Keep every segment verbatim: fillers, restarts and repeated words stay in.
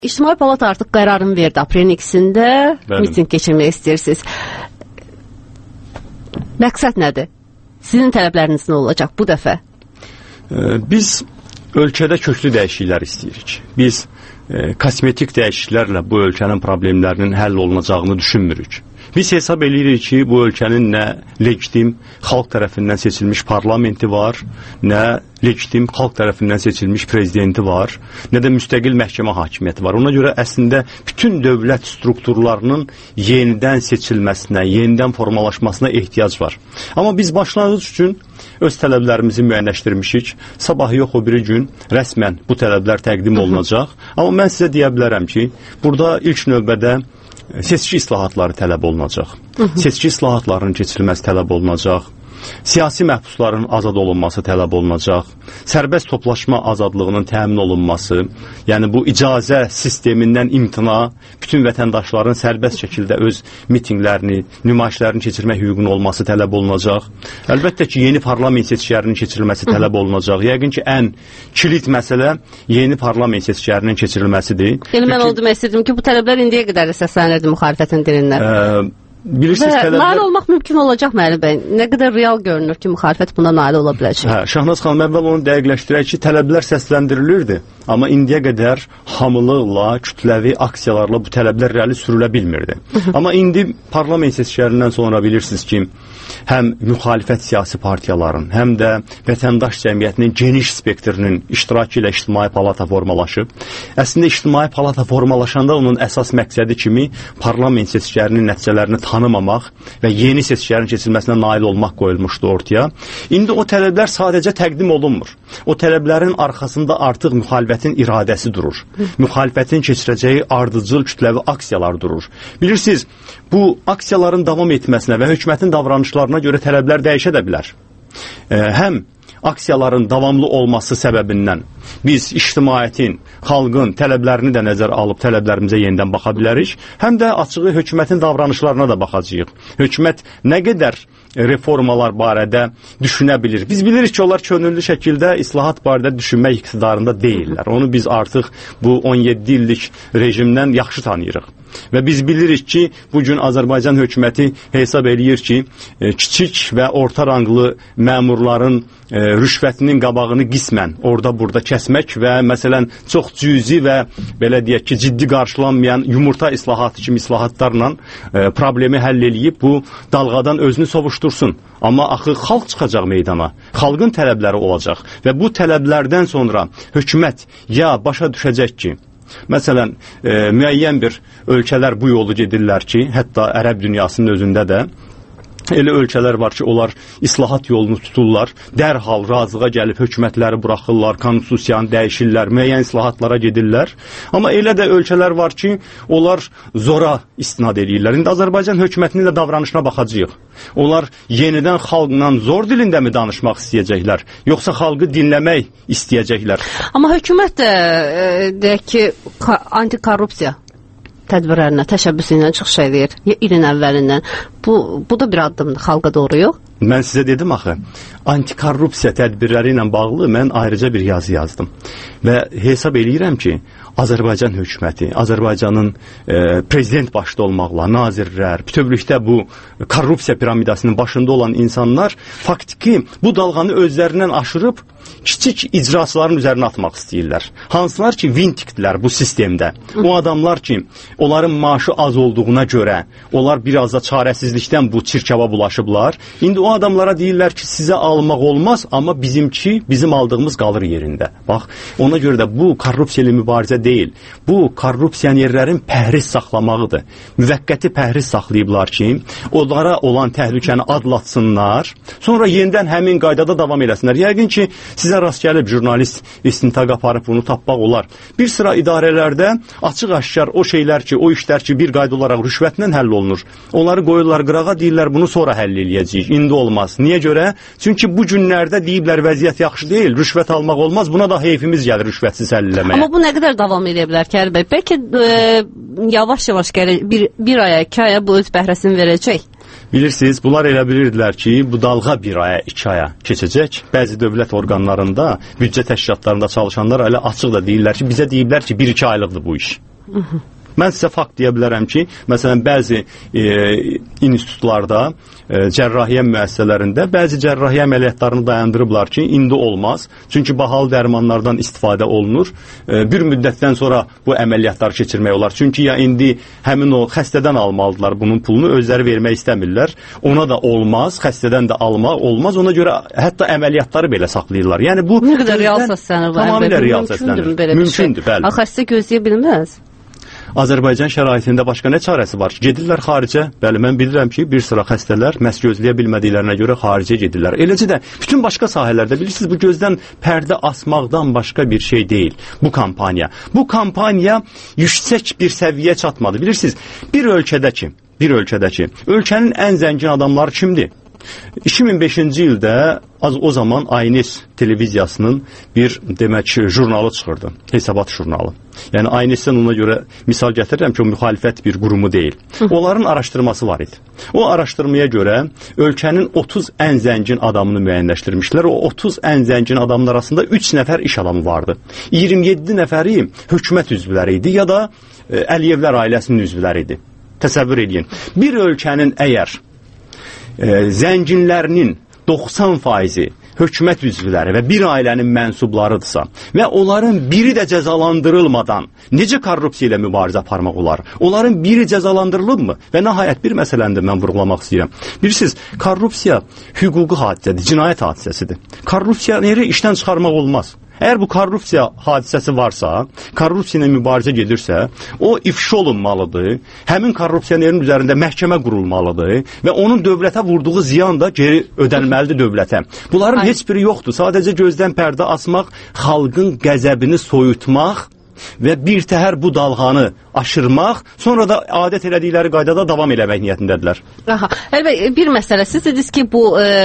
İctimai Palat artıq qərarını verdi. Aprelin ikisində miting keçirmək istəyirsiniz. Məqsəd nədir? Sizin tələbləriniz nə olacaq bu dəfə? Biz ölkədə köklü dəyişikliklər istəyirik. Biz e, kosmetik dəyişikliklərlə bu ölkənin problemlərinin həll olunacağını düşünmürük. Biz hesab edirik ki, bu ölkənin nə legitim xalq tərəfindən seçilmiş parlamenti var, nə legitim xalq tərəfindən seçilmiş prezidenti var, nə də müstəqil məhkəmə hakimiyyəti var. Ona görə əslində bütün dövlət strukturlarının yenidən seçilməsinə, yenidən formalaşmasına ehtiyac var. Amma biz başlanğıc üçün öz tələblərimizi müəyyənləşdirmişik. Sabah yox o biri gün rəsmən bu tələblər təqdim olunacaq. Amma mən sizə deyə bilərəm ki, burada ilk növbədə seçki islahatları tələb olunacaq. Seçki islahatlarının keçirilməsi tələb olunacaq. Siyasi məhbusların azad olunması tələb olunacaq. Sərbəst toplaşma azadlığının təmin olunması, yəni bu icazə sistemindən imtina, bütün vətəndaşların sərbəst şəkildə öz mitinglərini, nümayişlərini keçirmək hüququnun olması tələb olunacaq. Əlbəttə ki, yeni parlament seçkilərinin keçirilməsi tələb olunacaq. Yəqin ki, ən kilit məsələ yeni parlament seçkilərinin keçirilməsidir. Yəni mən onu demək istədim ki, bu tələblər indiyə qədər səslənirdi müxalifətin dilindən. Ə Bilirsiniz, və tələblər... nail olmaq mümkün olacaq Məli bəy. Nə qədər real görünür ki, müxalifət buna nail ola biləcək? Hə, Şahnaz xanım, əvvəl onu dəqiqləşdirək ki, tələblər səsləndirilirdi. Amma indiyə qədər hamılıqla, kütləvi aksiyalarla bu tələblər irəli sürülə bilmirdi. Amma indi parlament seçkilərindən sonra bilirsiniz ki, həm müxalifət siyasi partiyaların, həm də vətəndaş cəmiyyətinin geniş spektrinin iştirakı ilə İctimai Palata formalaşıb. Əslində İctimai Palata formalaşanda onun əsas məqsədi kimi parlament seçkilərinin nəticələrini tanımamaq və yeni seçkilərin keçirilməsinə nail olmaq qoyulmuşdu ortaya. İndi o tələblər sadəcə təqdim olunmur. O tələblərin arxasında artıq müxalifətin iradəsi durur. Müxalifətin keçirəcəyi ardıcıl kütləvi aksiyalar durur. Bilirsiniz, bu aksiyaların davam etməsinə və hökumətin davranışlarına görə tələblər dəyişə də bilər. E, həm aksiyaların davamlı olması səbəbindən biz ictimaiyyətin, xalqın tələblərini də nəzərə alıb tələblərimizə yenidən baxa bilərik. Həm də açığı hökumətin davranışlarına da baxacağıq. Hökumət nə qədər reformalar barədə düşünə bilir. Biz bilirik ki, onlar könüllü şəkildə islahat barədə düşünmək iqtidarında deyirlər. Onu biz artıq bu on yeddi illik rejimdən yaxşı tanıyırıq. Və biz bilirik ki, bugün Azərbaycan hökuməti hesab eləyir ki, kiçik və orta ranglı məmurların e, rüşvətinin qabağını qismən orada-burada kəsmək və məsələn çox cüzi və belə deyək ki, ciddi qarşılanmayan yumurta islahatı kimi islahatlarla e, problemi həll eləyib bu dalğadan özünü sovuştursun. Amma axı xalq çıxacaq meydana, xalqın tələbləri olacaq və bu tələblərdən sonra hökumət ya başa düşəcək ki, məsələn, e, müəyyən bir ölkələr bu yolu gedirlər ki, hətta ərəb dünyasının özündə də elə ölkələr var ki, onlar islahat yolunu tuturlar, dərhal razılığa gəlib hökumətləri buraxırlar, konstitusiyanı dəyişirlər, müəyyən islahatlara gedirlər. Amma elə də ölkələr var ki, onlar zora istinad edirlər. İndi Azərbaycan hökumətinin də davranışına baxacağıq. Onlar yenidən xalqla zor dilində mi danışmaq istəyəcəklər, yoxsa xalqı dinləmək istəyəcəklər? Amma hökumət də, e, deyək ki, antikorrupsiya tədbirlərinə, təşəbbüsü ilə çıxış edir ilin əvvəlindən. Bu, bu da bir addımdır xalqa doğru, yox? Mən sizə dedim axı, antikorrupsiya tədbirləri ilə bağlı mən ayrıca bir yazı yazdım. Və hesab eləyirəm ki, Azərbaycan hökuməti, Azərbaycanın e, prezident başda olmaqla, nazirlər, bütövlükdə bu korrupsiya piramidasının başında olan insanlar faktiki bu dalğanı özlərindən aşırıb kiçik icraçıların üzərinə atmaq istəyirlər. Hansılar ki, vintikdilər bu sistemdə. O adamlar ki, onların maaşı az olduğuna görə, onlar biraz da çarəsizlikdən bu çirkava bulaşıblar. İndi o adamlara deyirlər ki, sizə almaq olmaz, amma bizimki, bizim aldığımız qalır yerində. Bax, ona görə də bu korrupsiyayla mübarizə deyil. Bu korrupsiyanerlərin pəhriz saxlamağıdır. Müvəqqəti pəhriz saxlayıblar ki, onlara olan təhlükəni adlatsınlar, sonra yenidən həmin qaydada davam eləsinlər. Yəqin ki, sizə rast gəlib jurnalist istintaq aparıb bunu tapmaq olar. Bir sıra idarələrdə açıq-aşkar o şeylər ki, o işlər ki, bir qayda olaraq rüşvətlə həll olunur. Onları qoyurlar qırağa, deyirlər bunu sonra həll eləyəcəyik. İndi olmaz. Niyə görə? Çünki bu günlərdə deyiblər vəziyyət yaxşı deyil, rüşvət almaq olmaz. Buna da heyfimiz gəlir rüşvətsiz həll eləməyə. Amma bu nə qədər davam edə bilər ki, Əli bəy? Bəlkə e, yavaş-yavaş gəlir, bir, bir aya, iki aya bu öz bəhrəsini verəcək. Bilirsiniz, bunlar elə bilirdilər ki, bu dalğa bir aya, iki aya keçəcək. Bəzi dövlət orqanlarında, büdcə təşkilatlarında çalışanlar elə açıq da deyirlər ki, bizə deyiblər ki, bir iki aylıqdır bu iş. Hı -hı. Mən sizə fakt deyə bilərəm ki, məsələn, bəzi e, institutlarda, e, cərrahiyyə müəssisələrində bəzi cərrahiyyə əməliyyatlarını dayandırıblar ki, indi olmaz. Çünki bahalı dərmanlardan istifadə olunur. E, bir müddətdən sonra bu əməliyyatları keçirmək olar. Çünki ya indi həmin o xəstədən almalıdırlar bunun pulunu, özləri vermək istəmirlər. Ona da olmaz, xəstədən də almaq olmaz. Ona görə hətta əməliyyatları belə saxlayırlar. Yəni bu nə qədər real səslənir? Tamamilə real səslənir. Mümkündür, bəli. Xəstə gözləyə bilməz. Azərbaycan şəraitində başqa nə çarəsi var? Gedirlər xaricə. Bəli, mən bilirəm ki, bir sıra xəstələr məhz gözləyə bilmədiklərinə görə xaricə gedirlər. Eləcə də bütün başqa sahələrdə bilirsiniz, bu gözdən pərdə asmaqdan başqa bir şey deyil bu kampaniya. Bu kampaniya yüksək bir səviyyə çatmadı. Bilirsiniz, bir ölkədəki, bir ölkədəki ölkənin ən zəngin adamları kimdir? iki min beşinci ildə az o zaman Aynes televiziyasının bir demək ki, jurnalı çıxırdı. Hesabat jurnalı. Yəni Aynesdən ona görə misal gətirirəm ki, o müxalifət bir qurumu deyil. Onların araşdırması var idi. O araşdırmaya görə ölkənin otuz ən zəngin adamını müəyyənləşdirmişlər. O otuz ən zəngin adamın arasında üç nəfər iş adamı vardı. iyirmi yeddi nəfəri hökumət üzvləri idi ya da e, Əliyevlər ailəsinin üzvləri idi. Təsəvvür edin. Bir ölkənin əgər E, zənginlərinin doxsan faizi hökumət üzvləri və bir ailənin mənsublarıdırsa və onların biri də cəzalandırılmadan necə korrupsiya ilə mübarizə aparmaq olar? Onların biri cəzalandırılırmı? Və nəhayət bir məsələni də mən vurğulamaq istəyirəm. Bilirsiniz, korrupsiya hüquqi hadisədir, cinayət hadisəsidir. Korrupsiyonu işdən çıxarmaq olmaz. Əgər bu korrupsiya hadisəsi varsa, korrupsiya ilə mübarizə gedirsə, o ifşa olunmalıdır. Həmin korrupsiyonerin üzərində məhkəmə qurulmalıdır və onun dövlətə vurduğu ziyan da geri ödənməlidir dövlətə. Bunların Ay. heç biri yoxdur. Sadəcə gözdən pərdə asmaq, xalqın qəzəbini soyutmaq və bir təhər bu dalğanı aşırmaq, sonra da adət elədikləri qaydada davam eləmək niyyətindədirlər. Aha, əlbəttə bir məsələ, siz dediniz ki, bu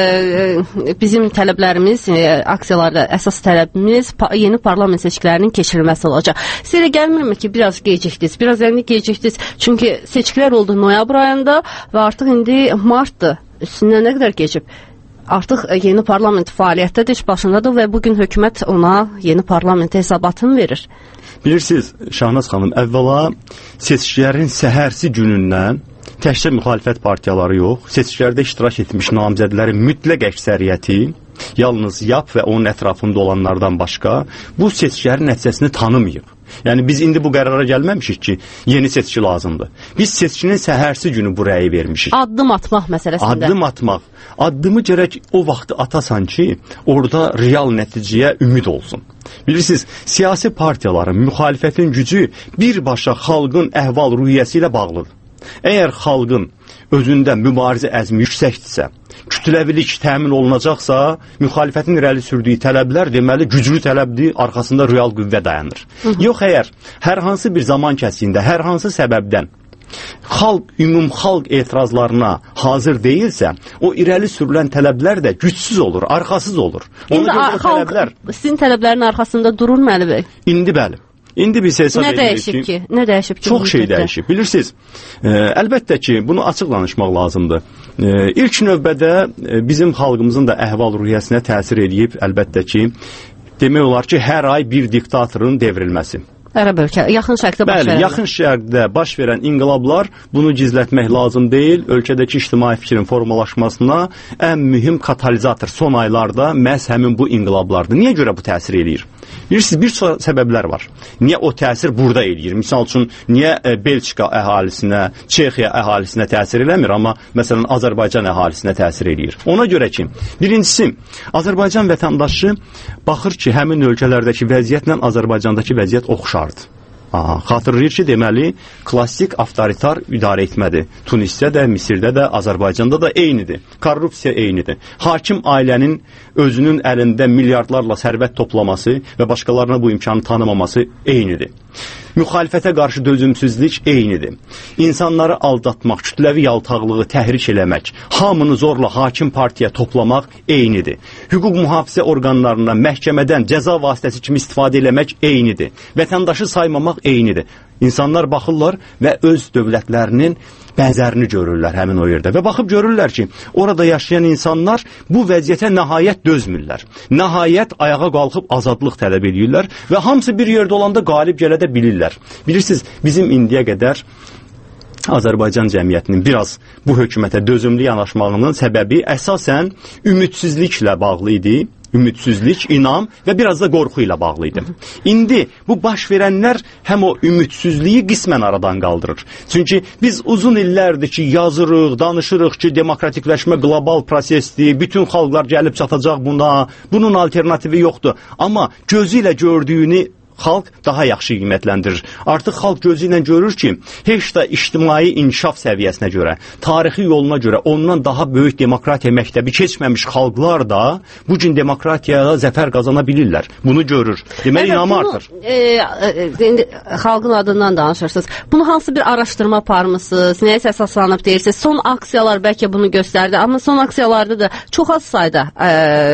e, bizim tələblərimiz, e, aksiyalarda əsas tələbimiz pa yeni parlament seçkilərinin keçirilməsi olacaq. Sizə gəlmirmi ki, biraz gecikdiniz, biraz yəni gecikdiniz, çünki seçkilər oldu noyabr ayında və artıq indi martdır, üstündən nə qədər keçib? Artıq yeni parlament fəaliyyətdədir, başındadır və bugün hökumət ona yeni parlament hesabatını verir. Bilirsiniz, Şahnaz xanım, əvvəla seçkilərin səhərsi günündən təkcə müxalifət partiyaları yox, seçkilərdə iştirak etmiş namizədlərin mütləq əksəriyyəti, yalnız Y A P və onun ətrafında olanlardan başqa bu seçkilərin nəticəsini tanımayıb. Yəni biz indi bu qərara gəlməmişik ki, yeni seçki lazımdır. Biz seçkinin səhərsi günü bu rəyi vermişik. Addım atmaq məsələsində. Addım atmaq. Addımı gərək o vaxtı atasan ki, orada real nəticəyə ümid olsun. Bilirsiniz, siyasi partiyaların, müxalifətin gücü birbaşa xalqın əhval-ruhiyyəsi ilə bağlıdır. Əgər xalqın özündə mübarizə əzmi yüksəkdirsə, kütləvilik təmin olunacaqsa, müxalifətin irəli sürdüyü tələblər deməli güclü tələbdir, arxasında real qüvvə dayanır. Hı -hı. Yox, əgər hər hansı bir zaman kəsiyində, hər hansı səbəbdən xalq, ümum xalq etirazlarına hazır deyilsə, o irəli sürülən tələblər də gücsüz olur, arxasız olur. İndi xalq tələblər... sizin tələblərin arxasında durur mu Əli bəy? İndi bəli. İndi biz hesab edirik ki... Nə dəyişib ki? Nə dəyişib ki? Çox şey dəyişib. Bilirsiniz, e, əlbəttə ki, bunu açıq danışmaq lazımdır. E, ilk növbədə e, bizim xalqımızın da əhval-ruhiyyəsinə təsir edib, əlbəttə ki, demək olar ki, hər ay bir diktatorun devrilməsi. Ərəb ölkə, yaxın şərqdə baş verən. Bəli, yaxın şərqdə baş verən inqilablar bunu gizlətmək lazım deyil. Ölkədəki ictimai fikrin formalaşmasına ən mühüm katalizator son aylarda məhz həmin bu inqilablardır. Niyə görə bu təsir eləyir? Bilirsiniz, bir çox səbəblər var. Niyə o təsir burada eləyir? Misal üçün, niyə e, Belçika əhalisinə, Çexiya əhalisinə təsir eləmir, amma məsələn Azərbaycan əhalisinə təsir eləyir? Ona görə ki, birincisi, Azərbaycan vətəndaşı baxır ki, həmin ölkələrdəki vəziyyətlə Azərbaycandakı vəziyyət oxşardır. Aha, xatırlayır ki, deməli, klassik avtoritar idarə etmədir. Tunisdə də, Misirdə də, Azərbaycanda da eynidir. Korrupsiya eynidir. Hakim ailənin özünün əlində milyardlarla sərvət toplaması və başqalarına bu imkanı tanımaması eynidir. Müxalifətə qarşı dözümsüzlük eynidir. İnsanları aldatmaq, kütləvi yaltaqlığı təhrik eləmək, hamını zorla hakim partiya toplamaq eynidir. Hüquq mühafizə orqanlarından, məhkəmədən cəza vasitəsi kimi istifadə eləmək eynidir. Vətəndaşı saymamaq eynidir. İnsanlar baxırlar və öz dövlətlərinin bənzərini görürlər həmin o yerdə və baxıb görürlər ki, orada yaşayan insanlar bu vəziyyətə nəhayət dözmürlər. Nəhayət ayağa qalxıb azadlıq tələb edirlər və hamısı bir yerdə olanda qalib gələ də bilirlər. Bilirsiniz, bizim indiyə qədər Azərbaycan cəmiyyətinin biraz bu hökumətə dözümlü yanaşmağının səbəbi əsasən ümidsizliklə bağlı idi. Ümidsizlik, inam və biraz da qorxu ilə bağlı idi. İndi bu baş verənlər həm o ümidsizliyi qismən aradan qaldırır. Çünki biz uzun illərdir ki, yazırıq, danışırıq ki, demokratikləşmə qlobal prosesdir, bütün xalqlar gəlib çatacaq buna, bunun alternativi yoxdur. Amma gözü ilə gördüyünü xalq daha yaxşı qiymətləndirir. Artıq xalq gözü ilə görür ki, heç də ictimai inkişaf səviyyəsinə görə, tarixi yoluna görə ondan daha böyük demokratiya məktəbi keçməmiş xalqlar da bu gün demokratiyaya zəfər qazana bilirlər. Bunu görür. Deməli, inamı artır. E, e, indi xalqın adından danışırsınız. Bunu hansı bir araşdırma aparmısınız? Nəyəsə əsaslanıb deyirsiniz? Son aksiyalar bəlkə bunu göstərdi, amma son aksiyalarda da çox az sayda e,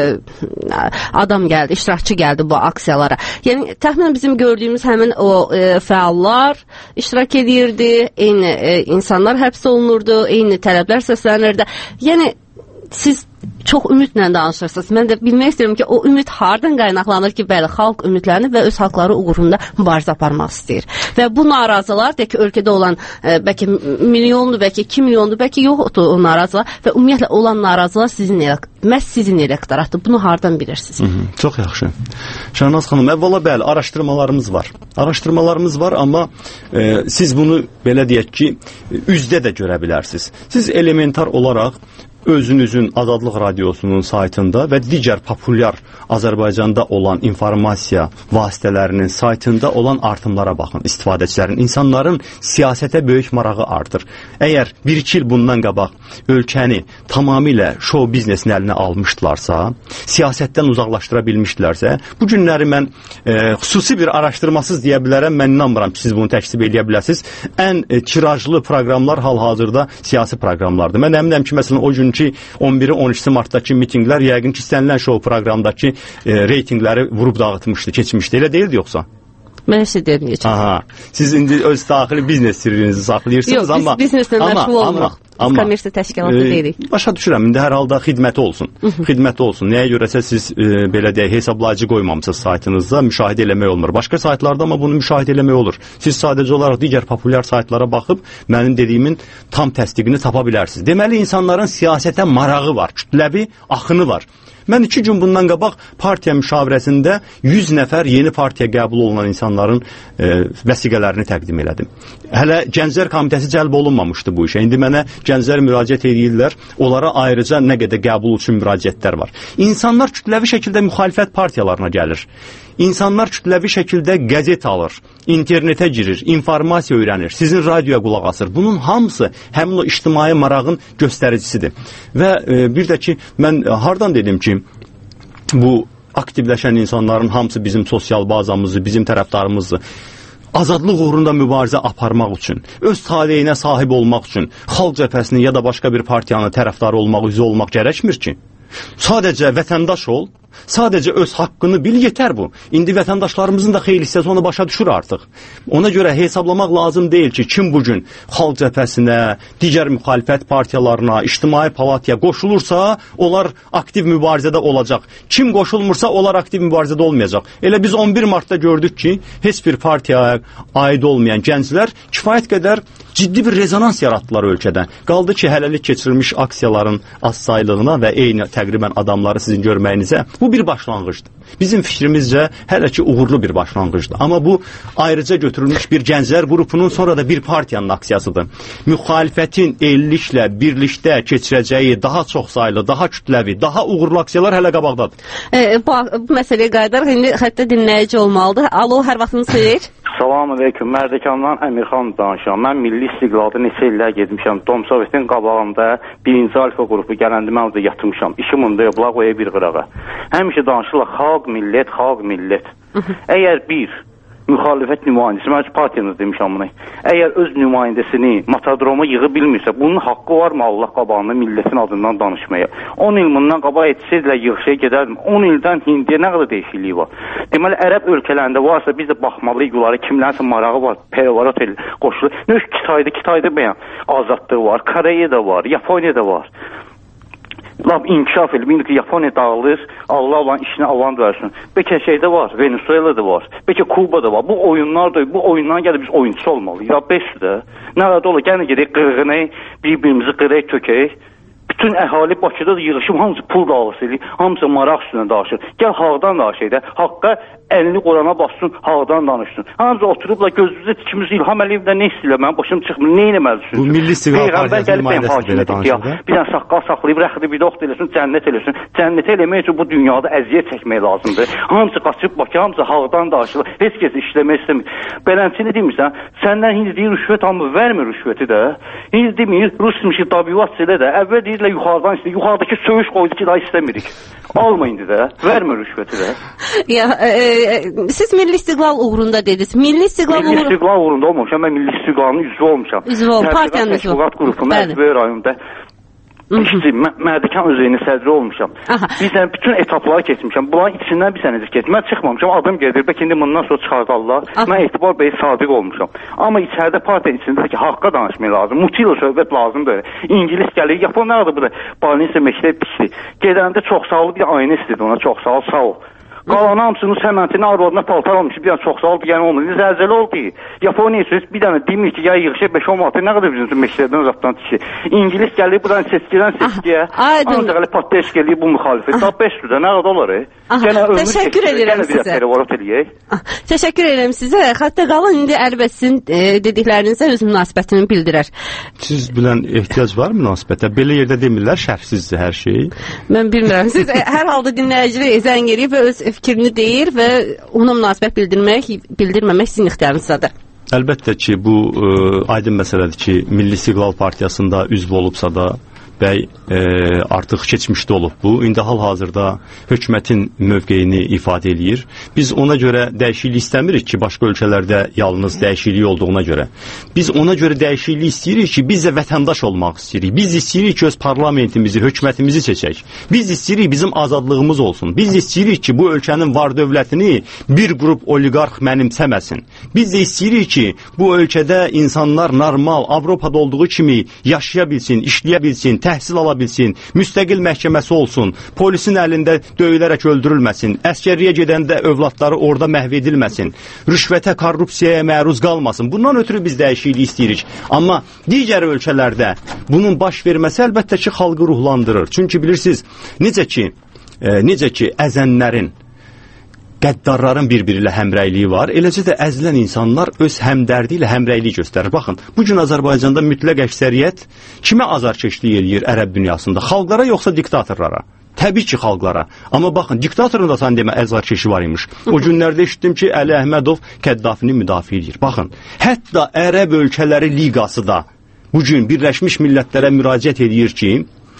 adam gəldi, iştirakçı gəldi bu aksiyalara. Yəni, təxminən bizim gördüyümüz həmin o e, fəallar iştirak edirdi, eyni e, insanlar həbs olunurdu, eyni tələblər səslənirdi. Yəni, siz çox ümidlə danışırsınız. Mən də bilmək istəyirəm ki, o ümid hardan qaynaqlanır ki, bəli, xalq ümidlənir və öz xalqları uğrunda mübarizə aparmaq istəyir. Və bu narazılar, deyək ki, ölkədə olan e, bəlkə milyonlu, bəlkə iki milyonlu, bəlkə yoxdur o narazılar və ümumiyyətlə olan narazılar sizin məhz sizin elektoratdır. Bunu hardan bilirsiniz? Hı -hı, çox yaxşı. Şahnaz xanım, əvvəla bəli, araşdırmalarımız var. Araşdırmalarımız var, amma e, siz bunu belə deyək ki, üzdə də görə bilərsiniz. Siz elementar olaraq özünüzün Azadlıq Radiosunun saytında və digər populyar Azərbaycanda olan informasiya vasitələrinin saytında olan artımlara baxın, istifadəçilərin, insanların siyasətə böyük marağı artır. Əgər bir iki il bundan qabaq ölkəni tamamilə show biznesin əlinə almışdılarsa, siyasətdən uzaqlaşdıra bilmişdilərsə, bu günləri mən e, xüsusi bir araşdırmasız deyə bilərəm, mən inanmıram ki, siz bunu təksib edə bilərsiniz. Ən e, tirajlı proqramlar hal-hazırda siyasi proqramlardır. Mən əminəm ki, məsələn, o gün ki, on biri on üçü martdakı mitinqlər yəqin ki, istənilən show proqramdakı e, reytingləri vurub dağıtmışdı, keçmişdi. Elə deyildi yoxsa? Mən heç də deməyəcəm. Aha. Siz indi öz daxili biznes sirrinizi saxlayırsınız, Yox, amma... Yox, biz bizneslə məşğul olmuruq. Biz kommersiya təşkilatı e, deyirik. Başa düşürəm, indi hər halda xidməti olsun. Xidməti olsun. Nəyə görəsə siz e, belə deyək, hesablayıcı qoymamısınız saytınızda, müşahidə eləmək olmur. Başqa saytlarda amma bunu müşahidə eləmək olur. Siz sadəcə olaraq digər populyar saytlara baxıb mənim dediyimin tam təsdiqini tapa bilərsiniz. Deməli, insanların siyasətə marağı var, kütləvi axını var. Mən iki gün bundan qabaq partiya müşavirəsində yüz nəfər yeni partiya qəbul olunan insanların e, vəsiqələrini təqdim elədim. Hələ Gənclər Komitəsi cəlb olunmamışdı bu işə. İndi mənə gənclər müraciət edirlər. Onlara ayrıca nə qədər qəbul üçün müraciətlər var. İnsanlar kütləvi şəkildə müxalifət partiyalarına gəlir. İnsanlar kütləvi şəkildə qəzet alır, internetə girir, informasiya öyrənir, sizin radioya qulaq asır. Bunun hamısı həmin o ictimai marağın göstəricisidir. Və e, bir də ki, mən hardan dedim ki, bu aktivləşən insanların hamısı bizim sosial bazamızdır, bizim tərəfdarımızdır. Azadlıq uğrunda mübarizə aparmaq üçün, öz taleyinə sahib olmaq üçün xalq cəbhəsinin ya da başqa bir partiyanın tərəfdarı olmaq, üzvü olmaq gərəkmir ki. Sadəcə vətəndaş ol, sadəcə öz haqqını bil, yetər bu. İndi vətəndaşlarımızın da xeyli hissəsi onu başa düşür artıq. Ona görə hesablamaq lazım deyil ki, kim bugün xalq cəbhəsinə, digər müxalifət partiyalarına, ictimai palataya qoşulursa, onlar aktiv mübarizədə olacaq. Kim qoşulmursa, onlar aktiv mübarizədə olmayacaq. Elə biz on bir martda gördük ki, heç bir partiyaya aid olmayan gənclər kifayət qədər ciddi bir rezonans yaratdılar ölkədə. Qaldı ki, hələlik keçirilmiş aksiyaların az saylığına və eyni təqribən adamları sizin görməyinizə bu bir başlanğıcdır. Bizim fikrimizcə hələ ki uğurlu bir başlanğıcdır. Amma bu ayrıca götürülmüş bir gənclər qrupunun sonra da bir partiyanın aksiyasıdır. Müxalifətin elliklə birlikdə keçirəcəyi daha çox saylı, daha kütləvi, daha uğurlu aksiyalar hələ qabaqdadır. E, bu, bu məsələyə qayıdaraq indi xəttə dinləyici olmalıdır. Alo, hər vaxtınız xeyir. Salam aleyküm. Mərdəkandan Əmirxan danışıram. Mən Milli İstiqlalda neçə illər getmişəm. Dom Sovetin qabağında birinci alfa qrupu gələndə mən orada yatmışam. İşim onda yoxlar qoya bir qırağa. Həmişə danışırlar xalq, millət, xalq, millət. Əgər bir müxalifət nümayəndəsi, mən partiyanız demişəm bunu. Əgər öz nümayəndəsini matadroma yığı bilmirsə, bunun haqqı varmı Allah qabağında millətin adından danışmaya? on il bundan qabaq etsizlə yığışaya gedərdim. on ildən indiyə nə qədər dəyişikliyi var? Deməli, ərəb ölkələrində varsa biz də baxmalıyıq onlara, kimlərsə marağı var, perovarat el, qoşulur. Nə üç Kitayda, Kitayda bəyən azadlığı var, Koreyada var, Yaponiyada var. Lab inkişaf edib, ki Yaponiya dağılır, Allah olan işini avan versin. Bəlkə şeydə var, Venezuela'da var, bəlkə Kuba'da var. Bu oyunlar da, bu oyunlara gəlib biz oyunçu olmalıyıq. Ya beşdə, nə qədər olur, gəlin gedək qırğını, bir-birimizi qırək, tökək. Bütün əhali Bakıda da yığışıb, hamısı pul dağısı edir, hamısı maraq üstündə danışır. Gəl haqdan danışır da, haqqa əlini Qurana bassın, haqdan danışsın. Hamısı oturubla gözümüzə tikimiz İlham Əliyevdə nə istəyirlər, mənim başım çıxmır, nə eləməlisin? Bu Milli İstiqlal Partiyasının nümayəndəsi belə danışır da. Bir dənə saqqal saxlayıb, rəxdi bir doxt eləsin, cənnət eləsin. Cənnət eləmək üçün bu dünyada əziyyət çəkmək lazımdır. Hamısı qaçıb Bakı, hamısı haqdan danışır, heç kəs işləmək istəmir. Beləncini demirsən, səndən hindi deyir, rüşvət hamı vermir rüşvəti də. Hindi demir, Rusmişi tabivat silə də, əvvəl deyirlər yuxarıdan istəyir, yuxarıdakı söyüş qoydu ki, daha istəmirik. Alma indi də, vermir rüşvəti də. Ya, e, e, siz Milli İstiqlal uğrunda dediniz. Milli İstiqlal Milli uğrunda... İstiqlal uğrunda olmamışam, mən Milli İstiqlalın üzvü olmuşam. Üzvü olmuşam, partiyanın üzvü. Təşkilat qrupunda, Əzbəy rayonunda İşçi, Mərdəkan özəyinin sədri olmuşam. Bizdən bütün etapları keçmişəm. Bunların içindən bir sənəcik keçmişəm. Mən çıxmamışam, adım gedir. Bəlkə indi bundan sonra çıxardarlar. Mən Etibar bəy sadiq olmuşam. Amma içəridə partiya içində ki, haqqa danışmaq lazım. Mutiyla söhbət lazımdır. İngilis gəlir. Yaponlar da burada Balinsə məktəb pişdi. Gedəndə çox sağ ol, bir ayna istedi ona. Çox sağ ol, sağ ol. Qalan hamısının səmətini arvadına paltar almış, bir dənə çox sağ ol, bir dənə olmadı. Zəlzələ oldu ki, Yaponiya söz bir dənə demir ki, ya yığışa beş on manatı, nə qədər bizim üçün məktəbdən uzaqdan tikir. İngilis gəlir, buradan seçkidən seçkiyə, ancaq elə patlayış gəlir bu müxalifət. Daha beş yüzdə nə qədər olur? Təşəkkür edirəm sizə. Təşəkkür edirəm sizə. Hətta qalın, indi Əlibə sizin dediklərinizə öz münasibətini bildirər. Siz bilən ehtiyac var münasibətə? Belə yerdə demirlər, şərhsizdir hər şey. Mən bilmirəm. Siz hər halda dinləyicilə zəng edib və öz fikrini deyir və ona münasibət bildirmək, bildirməmək sizin ixtiyarınızdadır. Əlbəttə ki, bu ə, aydın məsələdir ki, Milli İstiqlal Partiyasında üzv olubsa da bəy e, artıq keçmişdə olub bu. İndi hal-hazırda hökumətin mövqeyini ifadə eləyir. Biz ona görə dəyişiklik istəmirik ki, başqa ölkələrdə yalnız dəyişiklik olduğuna görə. Biz ona görə dəyişiklik istəyirik ki, biz də vətəndaş olmaq istəyirik. Biz istəyirik ki, öz parlamentimizi, hökumətimizi seçək. Biz istəyirik bizim azadlığımız olsun. Biz istəyirik ki, bu ölkənin var dövlətini bir qrup oliqarx mənimsəməsin. Biz də istəyirik ki, bu ölkədə insanlar normal, Avropada olduğu kimi yaşaya bilsin, işləyə bilsin, təhsil ala bilsin, müstəqil məhkəməsi olsun, polisin əlində döyülərək öldürülməsin, əskərliyə gedəndə övladları orada məhv edilməsin, rüşvətə, korrupsiyaya məruz qalmasın. Bundan ötürü biz dəyişiklik istəyirik. Amma digər ölkələrdə bunun baş verməsi əlbəttə ki, xalqı ruhlandırır. Çünki bilirsiniz, necə ki, e, necə ki əzənlərin, qəddarların bir-biri ilə həmrəyliyi var, eləcə də əzilən insanlar öz həmdərdi ilə həmrəyliyi göstərir. Baxın, bugün Azərbaycanda mütləq əksəriyyət kimə azarkeşlik eləyir ərəb dünyasında? Xalqlara yoxsa diktatorlara? Təbii ki, xalqlara. Amma baxın, diktatorun da sən demə əzarkeşi var imiş. O günlərdə eşitdim ki, Əli Əhmədov Kəddafini müdafiə edir. Baxın, hətta ərəb ölkələri liqası da bugün Birləşmiş Millətlərə müraciət edir ki,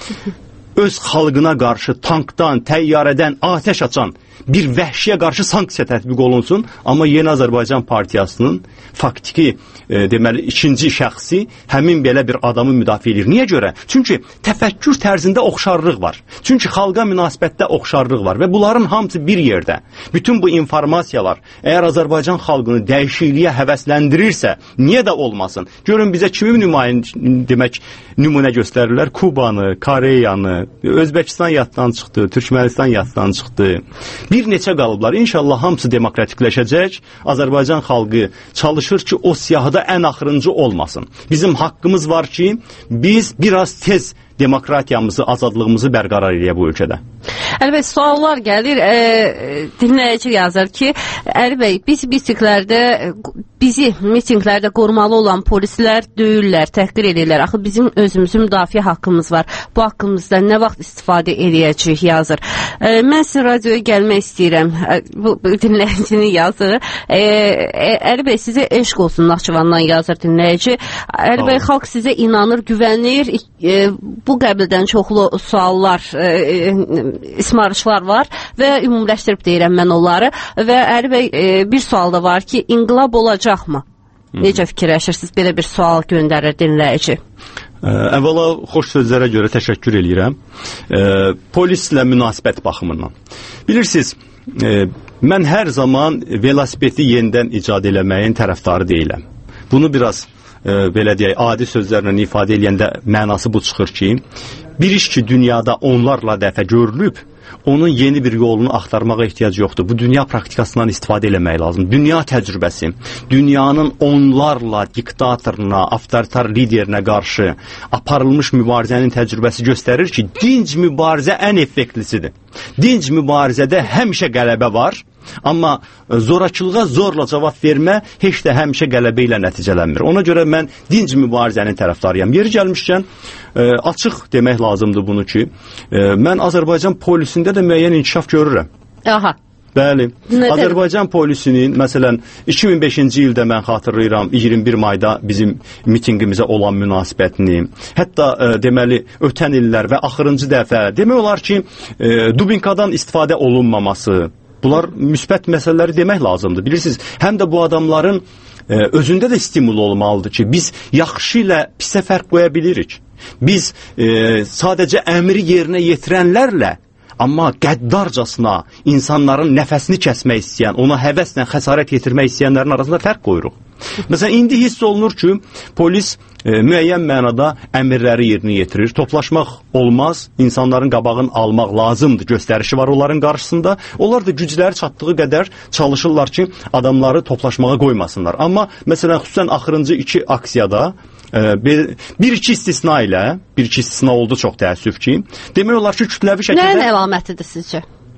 öz xalqına qarşı tankdan, təyyarədən atəş açan bir vəhşiyə qarşı sanksiya tətbiq olunsun, amma Yeni Azərbaycan Partiyasının faktiki, e, deməli, ikinci şəxsi həmin belə bir adamı müdafiə edir. Niyə görə? Çünki təfəkkür tərzində oxşarlıq var. Çünki xalqa münasibətdə oxşarlıq var və bunların hamısı bir yerdə. Bütün bu informasiyalar əgər Azərbaycan xalqını dəyişikliyə həvəsləndirirsə, niyə də olmasın? Görün bizə kimi nümayin, demək, nümunə göstərirlər? Kubanı, Koreyanı, Özbəkistan yaddan çıxdı, Türkmənistan yaddan çıxdı. Bir neçə qalıblar. İnşallah hamısı demokratikləşəcək. Azərbaycan xalqı çalışır ki, o siyahıda ən axırıncı olmasın. Bizim haqqımız var ki, biz biraz tez demokratiyamızı, azadlığımızı bərqərar eləyə bu ölkədə. Əli bəy, suallar gəlir. E, dinləyici yazır ki, Əli bəy, biz mitinglərdə, bizi mitinglərdə qorumalı olan polislər döyürlər, təhqir edirlər. Axı bizim özümüzün müdafiə haqqımız var. Bu haqqımızda nə vaxt istifadə edəcəyik yazır. E, mən sizin radioya gəlmək istəyirəm. E, bu, bu dinləyicinin yazır. E, e, Əli bəy, sizə eşq olsun Naxçıvandan yazır dinləyici. Əli bəy, xalq sizə inanır, güvənir. E, bu bu qəbildən çoxlu suallar, e, ismarışlar var və ümumiləşdirib deyirəm mən onları və Əli bəy e, bir sual da var ki, inqilab olacaqmı? Necə fikirləşirsiniz? Belə bir sual göndərir dinləyici. Əvvəla xoş sözlərə görə təşəkkür edirəm. Polislə münasibət baxımından. Bilirsiniz, mən hər zaman velosipedi yenidən icad eləməyin tərəfdarı deyiləm. Bunu biraz belə deyək, adi sözlərlə ifadə edəndə mənası bu çıxır ki, bir iş ki dünyada onlarla dəfə görülüb, onun yeni bir yolunu axtarmağa ehtiyac yoxdur. Bu dünya praktikasından istifadə eləmək lazım. Dünya təcrübəsi, dünyanın onlarla diktatoruna, avtoritar liderinə qarşı aparılmış mübarizənin təcrübəsi göstərir ki, dinc mübarizə ən effektlisidir. Dinc mübarizədə həmişə qələbə var, amma zorakılığa zorla cavab vermə heç də həmişə qələbə ilə nəticələnmir. Ona görə mən dinc mübarizənin tərəfdarıyam. Yeri gəlmişkən, e, açıq demək lazımdır bunu ki, e, mən Azərbaycan polisində də müəyyən inkişaf görürəm. Aha. Bəli. Nədən? Azərbaycan polisinin, məsələn, iki min beşinci ildə mən xatırlayıram, iyirmi bir mayda bizim mitinqimizə olan münasibətini, hətta e, deməli, ötən illər və axırıncı dəfə, demək olar ki, e, dubinkadan istifadə olunmaması, bunlar müsbət məsələləri demək lazımdır. Bilirsiniz, həm də bu adamların e, özündə də stimul olmalıdır ki, biz yaxşı ilə pisə fərq qoya bilirik. Biz e, sadəcə əmri yerinə yetirənlərlə, amma qəddarcasına insanların nəfəsini kəsmək istəyən, ona həvəslə xəsarət yetirmək istəyənlərin arasında fərq qoyuruq. Məsələn, indi hiss olunur ki, polis e, müəyyən mənada əmrləri yerinə yetirir. Toplaşmaq olmaz, insanların qabağını almaq lazımdır göstərişi var onların qarşısında. Onlar da gücləri çatdığı qədər çalışırlar ki, adamları toplaşmağa qoymasınlar. Amma məsələn, xüsusən axırıncı iki aksiyada bir-iki istisna ilə, bir-iki istisna oldu çox təəssüf ki, demək olar ki, kütləvi şəkildə... Nəyin əlamətidir sizcə?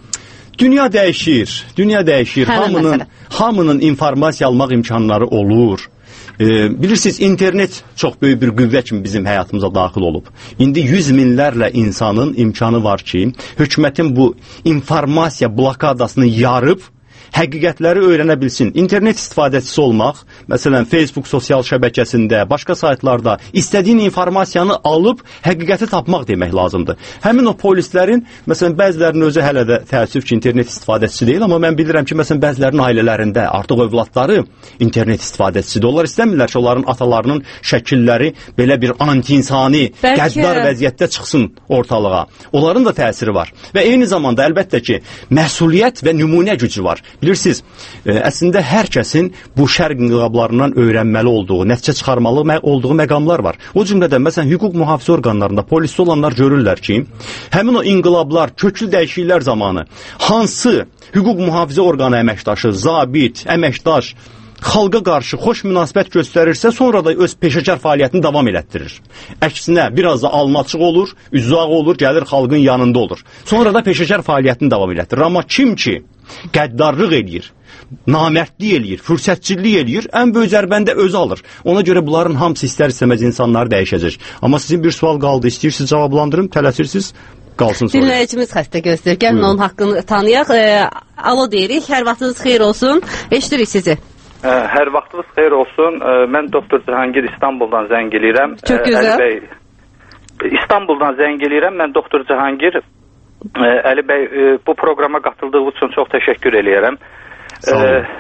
Dünya dəyişir, dünya dəyişir. Hamının, hamının informasiya almaq imkanları olur. E, bilirsiniz, internet çox böyük bir qüvvə kimi bizim həyatımıza daxil olub. İndi yüz minlərlə insanın imkanı var ki, hökumətin bu informasiya blokadasını yarıb, həqiqətləri öyrənə bilsin. İnternet istifadəçisi olmaq, məsələn, Facebook sosial şəbəkəsində, başqa saytlarda istədiyin informasiyanı alıb həqiqəti tapmaq demək lazımdır. Həmin o polislərin, məsələn, bəzilərinin özü hələ də təəssüf ki, internet istifadəçisi deyil, amma mən bilirəm ki, məsələn, bəzilərinin ailələrində artıq övladları internet istifadəçisidir. Onlar istəmirlər ki, onların atalarının şəkilləri belə bir anti-insani, qəddar vəziyyətdə çıxsın ortalığa. Onların da təsiri var. Və eyni zamanda əlbəttə ki, məsuliyyət və nümunə gücü var. Bilirsiniz, e, əslində hər kəsin bu şərq inqilablarından öyrənməli olduğu, nəticə çıxarmalı mə olduğu məqamlar var. O cümlədən, məsələn, hüquq mühafizə orqanlarında polisli olanlar görürlər ki, həmin o inqilablar, köklü dəyişikliklər zamanı hansı hüquq mühafizə orqanı əməkdaşı, zabit, əməkdaş, xalqa qarşı xoş münasibət göstərirsə, sonra da öz peşəkar fəaliyyətini davam elətdirir. Əksinə, biraz da almaçıq olur, üzaq olur, gəlir xalqın yanında olur. Sonra da peşəkar fəaliyyətini davam elətdirir. Amma kim ki, qəddarlıq eləyir, namərdlik eləyir, fürsətçilik eləyir, ən böyük zərbəndə özü alır. Ona görə bunların hamısı istər-istəməz insanları dəyişəcək. Amma sizin bir sual qaldı, istəyirsiniz cavablandırım, tələsirsiniz, qalsın sonra. Dinləyicimiz xəstə gözləyir. Gəlin onun haqqını tanıyaq. E, alo deyirik, hər vaxtınız xeyir olsun. Eşdirik sizi. Hər vaxtınız xeyir olsun. Mən doktor Cahangir İstanbuldan zəng eləyirəm. Çox gözəl. Bəy, İstanbuldan zəng eləyirəm. Mən doktor Cahangir. Əli bəy, bu proqrama qatıldığı üçün çox təşəkkür eləyirəm. Sağ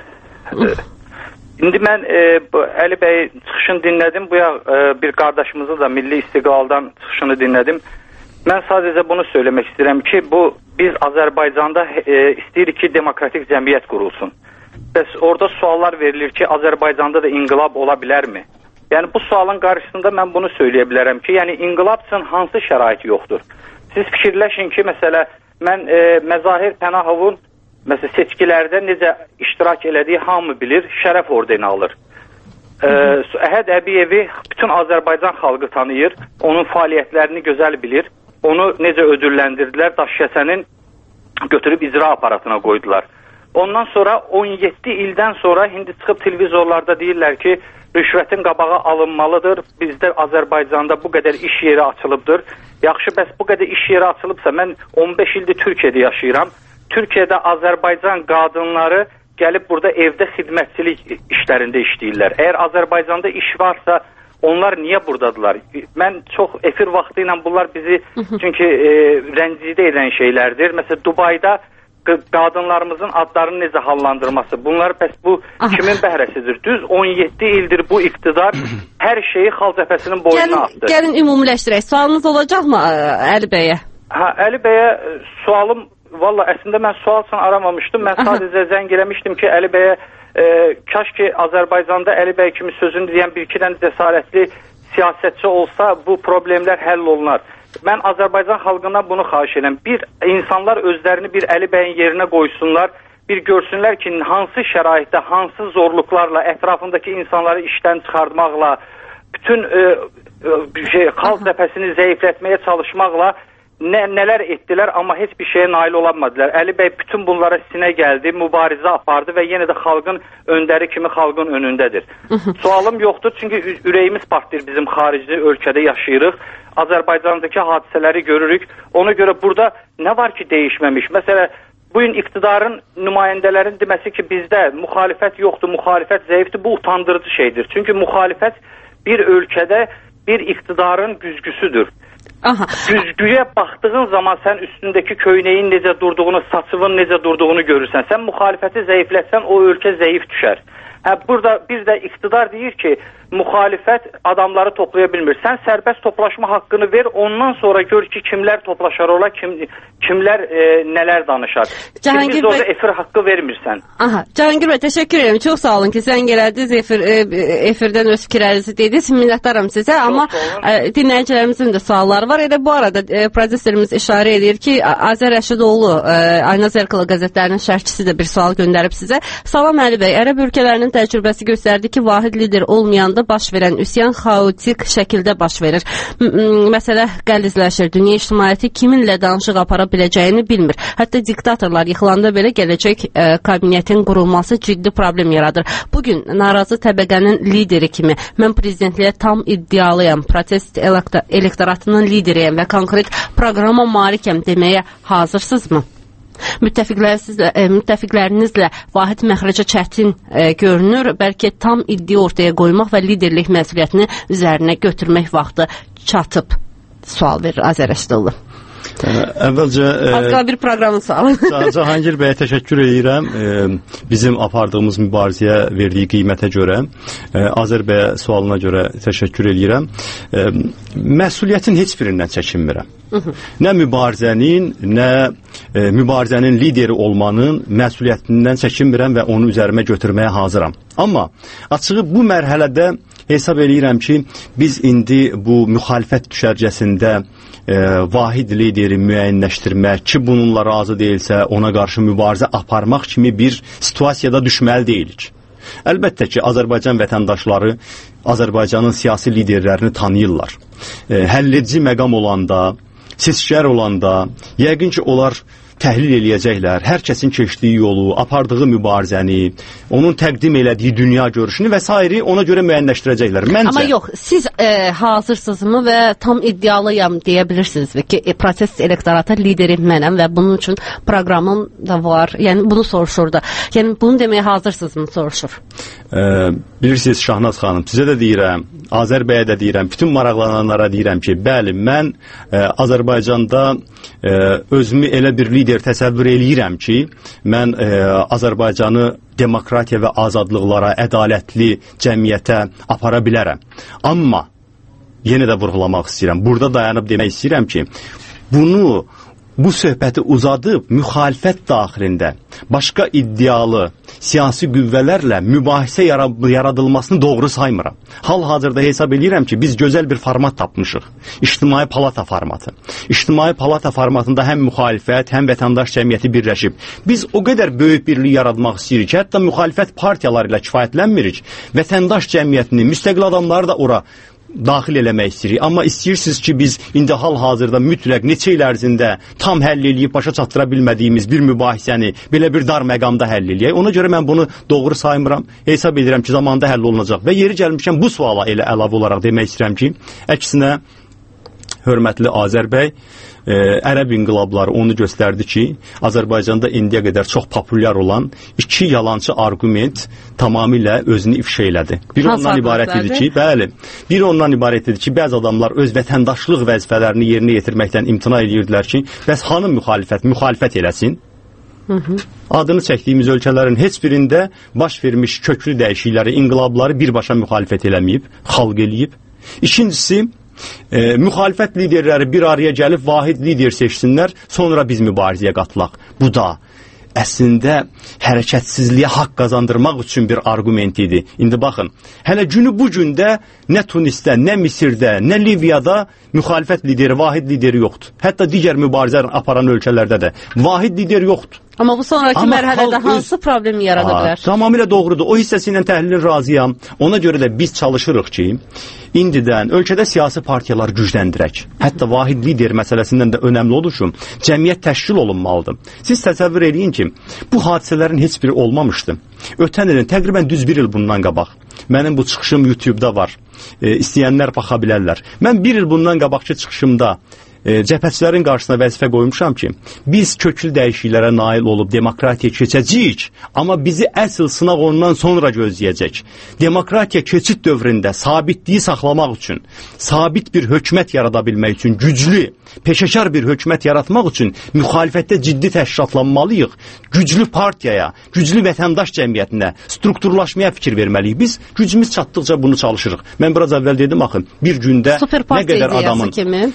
olun. İndi mən Əli bəy çıxışını dinlədim. Bu ya bir qardaşımızın da Milli İstiqlaldan çıxışını dinlədim. Mən sadəcə bunu söyləmək istəyirəm ki, bu biz Azərbaycanda istəyirik ki, demokratik cəmiyyət qurulsun. Bəs orada suallar verilir ki, Azərbaycanda da inqilab ola bilərmi? Yəni bu sualın qarşısında mən bunu söyləyə bilərəm ki, yəni inqilab üçün hansı şərait yoxdur? Siz fikirləşin ki, məsələ, mən e, Məzahir Pənahovun məsələ, seçkilərdə necə iştirak elədiyi hamı bilir, şərəf ordeni alır. E, Əhəd Əbiyevi bütün Azərbaycan xalqı tanıyır, onun fəaliyyətlərini gözəl bilir, onu necə ödüllendirdilər, Daşkəsənin götürüb icra aparatına qoydular. Ondan sonra on yeddi ildən sonra indi çıxıb televizorlarda deyirlər ki, rüşvətin qabağı alınmalıdır. Bizdə Azərbaycanda bu qədər iş yeri açılıbdır. Yaxşı, bəs bu qədər iş yeri açılıbsa, mən on beş ildir Türkiyədə yaşayıram. Türkiyədə Azərbaycan qadınları gəlib burada evdə xidmətçilik işlərində işləyirlər. Əgər Azərbaycanda iş varsa, onlar niyə buradadılar? Mən çox efir vaxtı ilə bunlar bizi çünki e, rəncidə edən şeylərdir. Məsələn, Dubayda qadınlarımızın adlarını necə hallandırması, bunlar bəs bu Aha. kimin bəhrəsidir? Düz on yeddi ildir bu iqtidar hər şeyi xal cəbhəsinin boynuna atdı. Gəlin ümumiləşdirək. Sualınız olacaqmı Əli bəyə? Hə, Əli bəyə sualım, valla əslində mən sual üçün aramamışdım. Mən Aha. sadəcə zəng eləmişdim ki, Əli bəyə e, kaş ki Azərbaycanda Əli bəy kimi sözünü deyən bir iki dənə cəsarətli siyasətçi olsa bu problemlər həll olunar. Mən Azərbaycan xalqından bunu xahiş edirəm. Bir, insanlar özlərini bir Əli bəyin yerinə qoysunlar, bir görsünlər ki, hansı şəraitdə, hansı zorluqlarla, ətrafındakı insanları işdən çıxartmaqla, bütün e, e, şey, xalq cəbhəsini zəiflətməyə çalışmaqla nə, nələr etdilər, amma heç bir şeye nail olamadılar. Əli bəy bütün bunlara sinə gəldi, mübarizə apardı və yenə də xalqın öndəri kimi xalqın önündədir. Sualım yoxdur, çünki ürəyimiz partlayır bizim xarici ölkədə yaşayırıq. Azərbaycandakı hadisələri görürük. Ona görə burada nə var ki değişməmiş? Məsələn, bugün iqtidarın nümayəndələrin deməsi ki bizdə müxalifət yoxdur, müxalifət zəifdir, bu utandırıcı şeydir. Çünki müxalifət bir ölkədə bir iqtidarın güzgüsüdür. Aha. Güzgüyə baxdığın zaman sən üstündəki köynəyin necə durduğunu, saçının necə durduğunu görürsən. Sən müxalifəti zəiflətsən o ölkə zəif düşər. Hə, burada bir də iqtidar deyir ki, müxalifət adamları toplaya bilmir. Sən sərbəst toplaşma haqqını ver, ondan sonra gör ki, kimlər toplaşar ola, kim, kimlər e, nələr danışar. Cahangir Biz orada efir haqqı vermirsən. Aha, Cahangir bəy, təşəkkür ederim. Çox sağ olun ki, sən gələrdiniz, efir, e, efirdən öz fikirlərinizi dediniz. Minnətdaram sizə, Çox amma e, dinləyicilərimizin də sualları var. Elə bu arada e, prodüserimiz işarə edir ki, Azər Rəşidoğlu, e, Ayna Zərqılı qəzetlərinin şərhçisi də bir sual göndərib sizə. Salam Əli bəy, ərəb ölkələrinin təcrübəsi göstərdi ki, vahid lider olmayanda baş verən üsyan xaotik şəkildə baş verir. Məsələ qəlizləşir. Dünya ictimaiyyəti kiminlə danışıq apara biləcəyini bilmir. Hətta diktatorlar yıxılanda belə gələcək e, kabinetin qurulması ciddi problem yaradır. Bugün narazı təbəqənin lideri kimi mən prezidentliyə tam iddialıyam, protest elektoratının lideriyəm və konkret proqrama malikəm deməyə hazırsınızmı? Müttəfiqlərinizlə, e, müttəfiqlərinizlə vahid məxrəcə çətin e, görünür. Bəlkə tam iddia ortaya qoymaq və liderlik məsuliyyətini üzərinə götürmək vaxtı çatıb. Sual verir Azər Rəşidoğlu. Əvvəlcə Azqa bir proqramın sualı. Cahangir bəyə təşəkkür edirəm. Bizim apardığımız mübarizəyə verdiyi qiymətə görə, Azər bəyə sualına görə təşəkkür edirəm. Məsuliyyətin heç birindən çəkinmirəm. Nə mübarizənin, nə e, mübarizənin lideri olmanın məsuliyyətindən çəkinmirəm və onu üzərimə götürməyə hazıram. Amma açığı bu mərhələdə hesab edirəm ki, biz indi bu müxalifət düşərgəsində e, vahid lideri müəyyənləşdirmək, ki bununla razı deyilsə ona qarşı mübarizə aparmaq kimi bir situasiyada düşməli deyilik. Əlbəttə ki, Azərbaycan vətəndaşları Azərbaycanın siyasi liderlərini tanıyırlar. E, həlledici məqam olanda, seçkilər olanda, yəqin ki, onlar təhlil eləyəcəklər. Hər kəsin keçdiyi yolu, apardığı mübarizəni, onun təqdim elədiyi dünya görüşünü və s. ona görə müəyyənləşdirəcəklər. Məncə... Amma yox, siz e, hazırsınızmı və tam iddialıyam deyə bilirsiniz ki, e, protest elektorata lideri mənəm və bunun üçün proqramım da var. Yəni, bunu soruşur da. Yəni, bunu deməyə hazırsınızmı soruşur. E, bilirsiniz Şahnaz xanım, sizə də deyirəm, Azər bəyə də deyirəm, bütün maraqlananlara deyirəm ki, bəli, mən e, Azərbaycanda e, özümü elə bir lider təsəvvür eləyirəm ki, mən e, Azərbaycanı demokratiya və azadlıqlara, ədalətli cəmiyyətə apara bilərəm. Amma yenə də vurğulamaq istəyirəm, burada dayanıb demək istəyirəm ki, bunu, bu söhbəti uzadıb müxalifət daxilində başqa iddialı siyasi qüvvələrlə mübahisə yaradılmasını doğru saymıram. Hal-hazırda hesab edirəm ki, biz gözəl bir format tapmışıq. İctimai palata formatı. İctimai palata formatında həm müxalifət, həm vətəndaş cəmiyyəti birləşib. Biz o qədər böyük birlik yaratmaq istəyirik ki, hətta müxalifət partiyaları ilə kifayətlənmirik. Vətəndaş cəmiyyətini, müstəqil adamları da ora daxil eləmək istəyirik. Amma istəyirsiniz ki, biz indi hal-hazırda mütləq neçə il ərzində tam həll eləyib başa çatdıra bilmədiyimiz bir mübahisəni belə bir dar məqamda həll eləyək. Ona görə mən bunu doğru saymıram. Hesab edirəm ki, zamanda həll olunacaq. Və yeri gəlmişkən bu suala elə əlavə olaraq demək istəyirəm ki, əksinə hörmətli Azər bəy, e, ərəb inqilabları onu göstərdi ki, Azərbaycanda indiyə qədər çox populyar olan iki yalançı argument tamamilə özünü ifşa elədi. Biri Hansı ondan ibarət idi ki, bəli, biri ondan ibarət idi ki, bəzi adamlar öz vətəndaşlıq vəzifələrini yerinə yetirməkdən imtina edirdilər ki, bəs hanı müxalifət, müxalifət eləsin? Hı -hı. Adını çəkdiyimiz ölkələrin heç birində baş vermiş köklü dəyişiklikləri, inqilabları birbaşa müxalifət eləməyib, xalq eləyib. İkincisi, e, müxalifət liderləri bir araya gəlib vahid lider seçsinlər, sonra biz mübarizəyə qatılaq. Bu da əslində hərəkətsizliyə haqq qazandırmaq üçün bir argument idi. İndi baxın, hələ günü bu gündə nə Tunisdə, nə Misirdə, nə Liviyada müxalifət lideri, vahid lideri yoxdur. Hətta digər mübarizə aparan ölkələrdə də vahid lider yoxdur. Amma bu sonraki Amma mərhələdə hansı öz... problemi yarada bilər? Tamamilə doğrudur. O hissəsi ilə təhlilin razıyam. Ona görə də biz çalışırıq ki, indidən ölkədə siyasi partiyalar gücləndirək. Hətta vahid lider məsələsindən də önəmli odur ki, cəmiyyət təşkil olunmalıdır. Siz təsəvvür edin ki, bu hadisələrin heç biri olmamışdı. Ötən ilin təqribən düz bir il bundan qabaq. Mənim bu çıxışım YouTube-da var. E, istəyənlər baxa bilərlər. Mən bir il bundan qabaqki çıxışımda E, cəbhəçilərin qarşısına vəzifə qoymuşam ki, biz köklü dəyişikliklərə nail olub demokratiya keçəcəyik, amma bizi əsl sınaq ondan sonra gözləyəcək. Demokratiya keçid dövründə sabitliyi saxlamaq üçün, sabit bir hökumət yarada bilmək üçün, güclü, peşəkar bir hökumət yaratmaq üçün müxalifətdə ciddi təşkilatlanmalıyıq. Güclü partiyaya, güclü vətəndaş cəmiyyətinə, strukturlaşmaya fikir verməliyik. Biz gücümüz çatdıqca bunu çalışırıq. Mən biraz əvvəl dedim, axın, bir gündə nə qədər adamın... Kimi?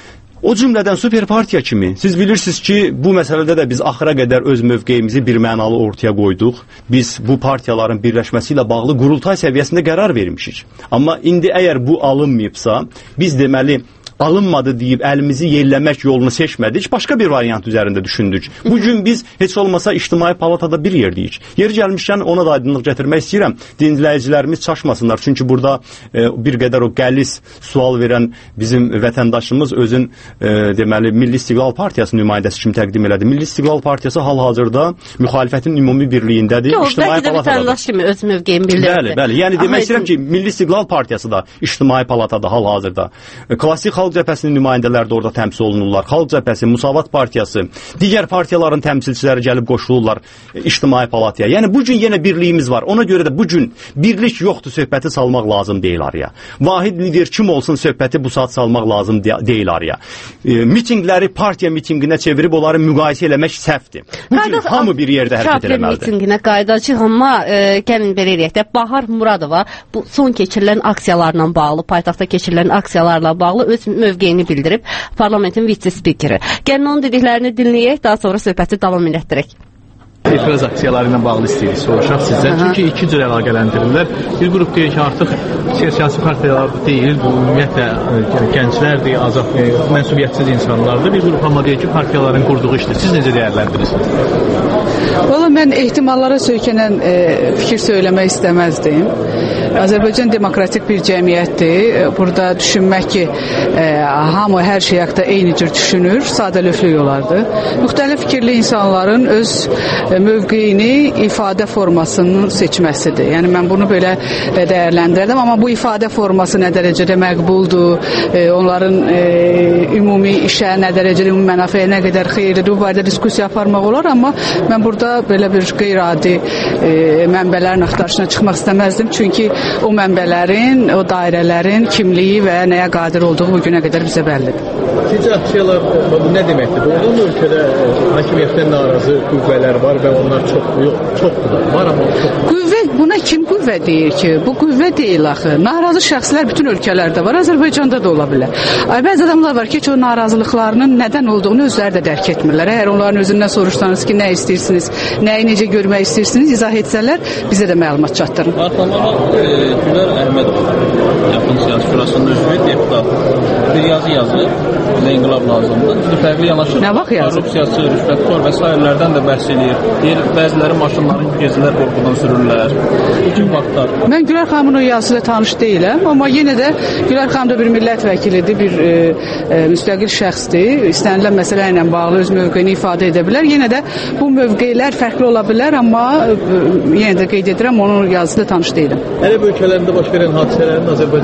O cümlədən super partiya kimi, siz bilirsiniz ki, bu məsələdə də biz axıra qədər öz mövqeyimizi bir mənalı ortaya qoyduq. Biz bu partiyaların birləşməsi ilə bağlı qurultay səviyyəsində qərar vermişik. Amma indi əgər bu alınmayıbsa, biz deməli alınmadı deyib əlimizi yelləmək yolunu seçmədik, başqa bir variant üzərində düşündük. Bugün biz heç olmasa ictimai palatada bir yerdəyik. Yeri gəlmişkən ona da aydınlıq gətirmək istəyirəm. Dinləyicilərimiz çaşmasınlar. Çünki burada e, bir qədər o qəlis sual verən bizim vətəndaşımız özün e, deməli Milli İstiqlal Partiyası nümayəndəsi kimi təqdim elədi. Milli İstiqlal Partiyası hal-hazırda müxalifətin ümumi birliyindədir. Yox, bəlkə də vətəndaş kimi öz mövqeyini bildirir. Bəli, bəli. Yəni demək istəyirəm ki, Milli İstiqlal Partiyası da ictimai palatada hal-hazırda. E, klassik Xalq Cəbhəsinin nümayəndələri də orada təmsil olunurlar. Xalq Cəbhəsi, Musavat Partiyası, digər partiyaların təmsilçiləri gəlib qoşulurlar e, ictimai palataya. Yəni bu gün yenə birliyimiz var. Ona görə də bu gün birlik yoxdur söhbəti salmaq lazım deyil araya. Vahid lider kim olsun söhbəti bu saat salmaq lazım de deyil araya. E, mitinqləri partiya mitinqinə çevirib onları müqayisə eləmək səhvdir. Bu gün hamı bir yerdə hərəkət eləməlidir. Mitinqinə qaydacıq, amma e, gəlin belə eləyək də, Bahar Muradova bu son keçirilən aksiyalarla bağlı, paytaxtda keçirilən aksiyalarla bağlı öz mövqeyini bildirib, parlamentin vitse-spikeri. Gəlin onun dediklərini dinləyək, daha sonra söhbəti davam etdirək. İtiraz aksiyaları ilə bağlı istəyirik soruşaq sizdən. Çünki iki cür əlaqələndirirlər. Bir qrup deyir ki, artıq siyasi partiyalar deyil, bu ümumiyyətlə gənclərdir, azad, mənsubiyyətsiz insanlardır. Bir qrup amma deyir ki, partiyaların qurduğu işdir. Siz necə dəyərləndirirsiniz? Valla mən ehtimallara söykənən e, fikir söyləmək istəməzdim. Azərbaycan demokratik bir cəmiyyətdir. Burada düşünmək ki, e, hamı hər şey haqqında eyni cür düşünür, sadəlövhlük olardı. Müxtəlif fikirli insanların öz e, mövqeyini ifadə formasının seçməsidir. Yəni mən bunu belə e, dəyərləndirdim, amma bu ifadə forması nə dərəcədə məqbuldur, e, onların e, ümumi işə nə dərəcədə, ümumi mənafəyə nə qədər xeyirlidir, bu barədə diskussiya aparmaq olar, amma mən burada belə bir qeyri-adi e, mənbələrin axtarışına çıxmaq istəməzdim. Çünki o mənbələrin, o dairələrin kimliyi və nəyə qadir olduğu bu günə qədər bizə bəllidir. Sizcə aksiyalar bu nə deməkdir? Doğrudan da ölkədə hakimiyyətdən narazı qüvvələr var və onlar çox, yox, çoxdur da var, amma çox. Qüvvə, buna kim qüvvə deyir ki? Bu qüvvə deyil axı. Narazı şəxslər bütün ölkələrdə var, Azərbaycanda da ola bilər. Ay, bəzi adamlar var ki, heç o narazılıqlarının nədən olduğunu özləri də dərk etmirlər. Əgər onların özündən soruşsanız ki, nə istəyirsiniz, nəyi necə görmək istəyirsiniz, izah etsələr, bizə də məlumat çatdırın. Arxalmağa e, Gülər Əhmədov, Yaxın Siyasi Şurasının üzvü, deputat, bir yazı yazır, bizə inqilab lazımdır. Biz fərqli yanaşır. Nə vaxt yazır? Korrupsiyası, rüşvətxor və sairələrdən də bəhs edir. Deyir, bəziləri maşınların gezilər qorxudan sürürlər. Bütün vaxtlar. Mən Gülər xanımın o yazısı ilə tanış deyiləm, amma yenə də Gülər xanım da bir millət vəkilidir, bir e, e, müstəqil şəxsdir. İstənilən məsələ ilə bağlı öz mövqeyini ifadə edə bilər. Yenə də bu mövqeylər fərqli ola bilər, amma e, yenə də qeyd edirəm, onun yazısı ilə tanış deyiləm. Ərəb ölkələrində baş verən hadisələrin Azərbaycana transfer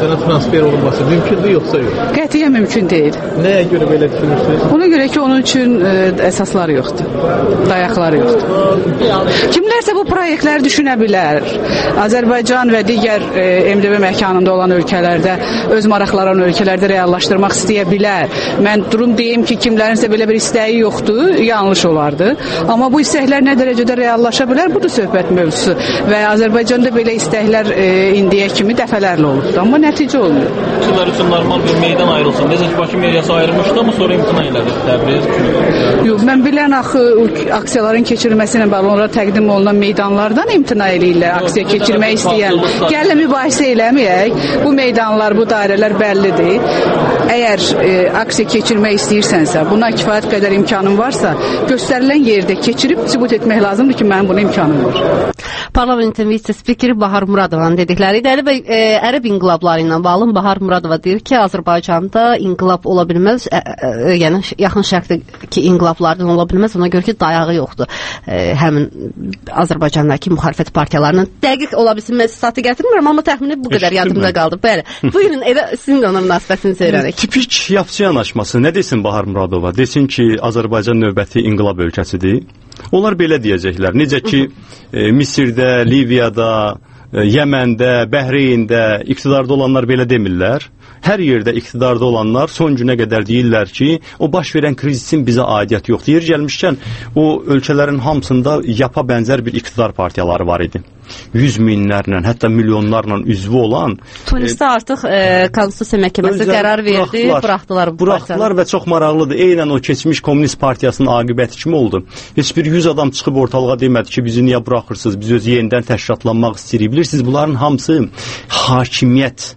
transfer olunması mümkündür yoxsa yox? Qətiyyən mümkün deyil. Nəyə görə belə düşünürsünüz? Ona görə ki, onun üçün ə, əsaslar yoxdur, dayaqlar yoxdur. Kimlərsə bu proyektləri düşünə bilər. Azərbaycan və digər ə, M D B məkanında olan ölkələrdə, öz maraqları olan ölkələrdə reallaşdırmaq istəyə bilər. Mən durum deyim ki, kimlərinsə belə bir istəyi yoxdur, yanlış olardı. Amma bu istəklər nə dərəcədə reallaşa bilər, budur söhbət mövzusu. Və Azərbaycanda belə istəklər ə, indiyə kimi dəfələrlə olubdur, amma nəticə olmuyor. Sizlər üçün normal bir meydan ayrılsın. Necə ki, Bakı meriyası ayrılmışdı, amma sonra imtina elədi Təbriz. Yox, mən bilən axı aksiyaların keçirilməsi ilə bağlı onlara təqdim olunan meydanlardan imtina eləyirlər, aksiya keçirmək istəyən. Gəlin mübahisə eləməyək, bu meydanlar, bu dairələr bəllidir. Əgər e, aksiya keçirmək istəyirsənsə, buna kifayət qədər imkanın varsa, göstərilən yerdə keçirib sübut etmək lazımdır ki, mənim buna imkanım var. Parlamentin vitse-spikeri Bahar Muradovanın dedikləri də e, ərəb inqilabları ilə bağlı Bahar Muradova deyir ki, Azərbaycanda inqilab ola bilməz, ə, ə, yəni yaxın şərqdəki inqilablardan ola bilməz, ona görə ki, dayağı yoxdur. Ə, həmin Azərbaycandakı müxalifət partiyalarının dəqiq ola bilsin, mən statı gətirmirəm, amma təxmini bu qədər yadımda qaldı. Bəli. Buyurun, elə sizin də ona münasibətinizi öyrənək. Tipik yapıcı yanaşması nə desin Bahar Muradova? Desin ki, Azərbaycan növbəti inqilab ölkəsidir. Onlar belə deyəcəklər. Necə ki, e, Misirdə, Liviyada, e, Yəməndə, Bəhreyində iqtidarda olanlar belə demirlər. Hər yerdə iqtidarda olanlar son günə qədər deyirlər ki, o baş verən krizisin bizə aidiyyəti yoxdur. Yer gəlmişkən, o ölkələrin hamısında yapa bənzər bir iqtidar partiyaları var idi. Yüz minlərlə, hətta milyonlarla üzvü olan... Tunisdə e, artıq e, Konstitusiya Məhkəməsi qərar verdi, buraxdılar bu Buraxdılar və çox maraqlıdır. Eynən o keçmiş Komünist Partiyasının aqibəti kimi oldu. Heç bir yüz adam çıxıb ortalığa demədi ki, bizi niyə buraxırsınız, biz öz yenidən təşkilatlanmaq istəyirik. Bilirsiniz, bunların hamısı hakimiyyət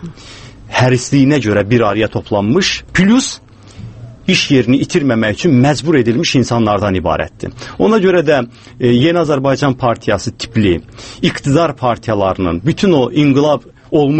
hərisliyinə görə bir araya toplanmış, plus iş yerini itirməmək üçün məcbur edilmiş insanlardan ibarətdir. Ona görə də e, Yeni Azərbaycan Partiyası tipli iqtidar partiyalarının bütün o inqilab olmuş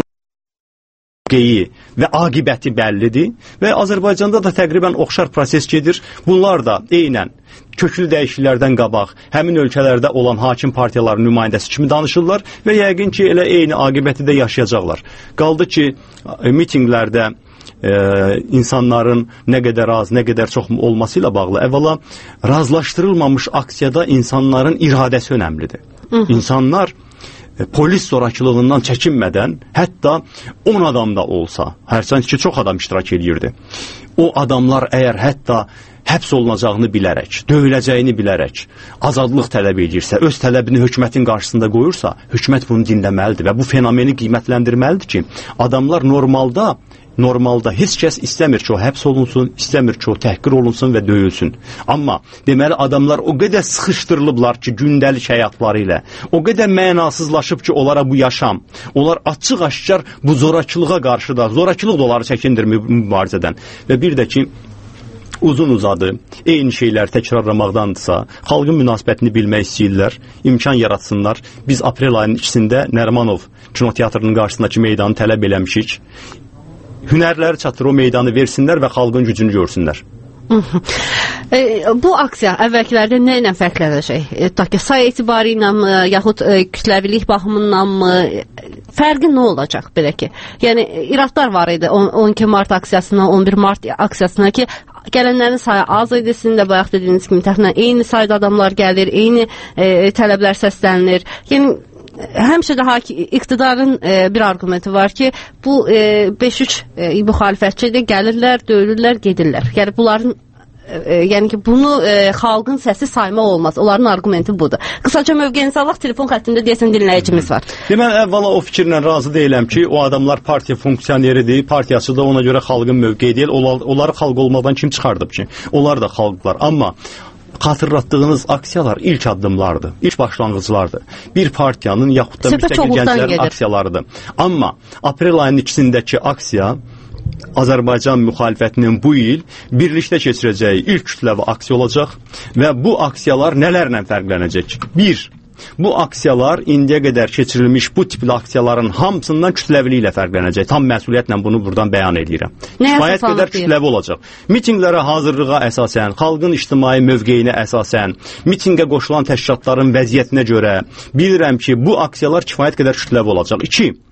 geyi və aqibəti bəllidir və Azərbaycanda da təqribən oxşar proses gedir. Bunlar da eynən köklü dəyişikliklərdən qabaq həmin ölkələrdə olan hakim partiyaların nümayəndəsi kimi danışırlar və yəqin ki, elə eyni aqibəti də yaşayacaqlar. Qaldı ki, mitinqlərdə e, insanların nə qədər az, nə qədər çox olması ilə bağlı əvvəla razılaşdırılmamış aksiyada insanların iradəsi önəmlidir. Hı -hı. İnsanlar polis zorakılığından çəkinmədən, hətta on adam da olsa, hərçənd ki, çox adam iştirak edirdi. O adamlar əgər hətta həbs olunacağını bilərək, döyüləcəyini bilərək, azadlıq tələb edirsə, öz tələbini hökumətin qarşısında qoyursa, hökumət bunu dinləməlidir və bu fenomeni qiymətləndirməlidir ki, adamlar normalda Normalda heç kəs istəmir ki, o həbs olunsun, istəmir ki, o təhqir olunsun və döyülsün. Amma deməli adamlar o qədər sıxışdırılıblar ki, gündəlik həyatları ilə, o qədər mənasızlaşıb ki, onlara bu yaşam, onlar açıq-aşkar bu zorakılığa qarşı da, zorakılıq da onları çəkindirmir mübarizədən. Və bir də ki, uzun uzadı, eyni şeylər təkrarlamaqdandırsa, xalqın münasibətini bilmək istəyirlər, imkan yaratsınlar. Biz aprel ayının ikisində Nərimanov kinoteatrının qarşısındakı meydanı tələb eləmişik. Hünərləri çatır, o meydanı versinlər və xalqın gücünü görsünlər. e, bu aksiya əvvəlkilərdə nə ilə fərqlənəcək? E, ta ki, say etibarı ilə mı, yaxud e, kütləvilik baxımından mı, fərqi nə olacaq belə ki? Yəni, iradlar var idi on iki mart aksiyasına, on bir mart aksiyasına ki, gələnlərin sayı az idi, sizin də bayaq dediyiniz kimi təxminən eyni sayda adamlar gəlir, eyni e, tələblər səslənilir. Yəni, həmişə də iqtidarın e, bir arqumenti var ki, bu e, beş üç e, müxalifətçi gəlirlər, döyülürlər, gedirlər. Yəni bunların e, yəni ki, bunu e, xalqın səsi saymaq olmaz. Onların arqumenti budur. Qısaca mövqeyinizi alaq, telefon xəttində deyəsən dinləyicimiz var. Deməli, əvvəla o fikirlə razı deyiləm ki, o adamlar partiya funksiyoneridir, partiyası da ona görə xalqın mövqeyi deyil. Onları xalq olmadan kim çıxardıb ki? Onlar da xalqlar. Amma xatırlatdığınız aksiyalar ilk addımlardır, ilk başlanğıclardır. Bir partiyanın yaxud da müstəqil gənclərin aksiyalarıdır. Amma aprel ayının ikisindəki aksiya Azərbaycan müxalifətinin bu il birlikdə keçirəcəyi ilk kütləvi aksiya olacaq və bu aksiyalar nələrlə fərqlənəcək? Bir, bu aksiyalar indiyə qədər keçirilmiş bu tipli aksiyaların hamısından kütləviliklə fərqlənəcək. Tam məsuliyyətlə bunu buradan bəyan edirəm. Kifayət qədər kütləvi olacaq. Mitinqlərə hazırlığa əsasən, xalqın ictimai mövqeyinə əsasən, mitinqə qoşulan təşkilatların vəziyyətinə görə bilirəm ki, bu aksiyalar kifayət qədər kütləvi olacaq. İki,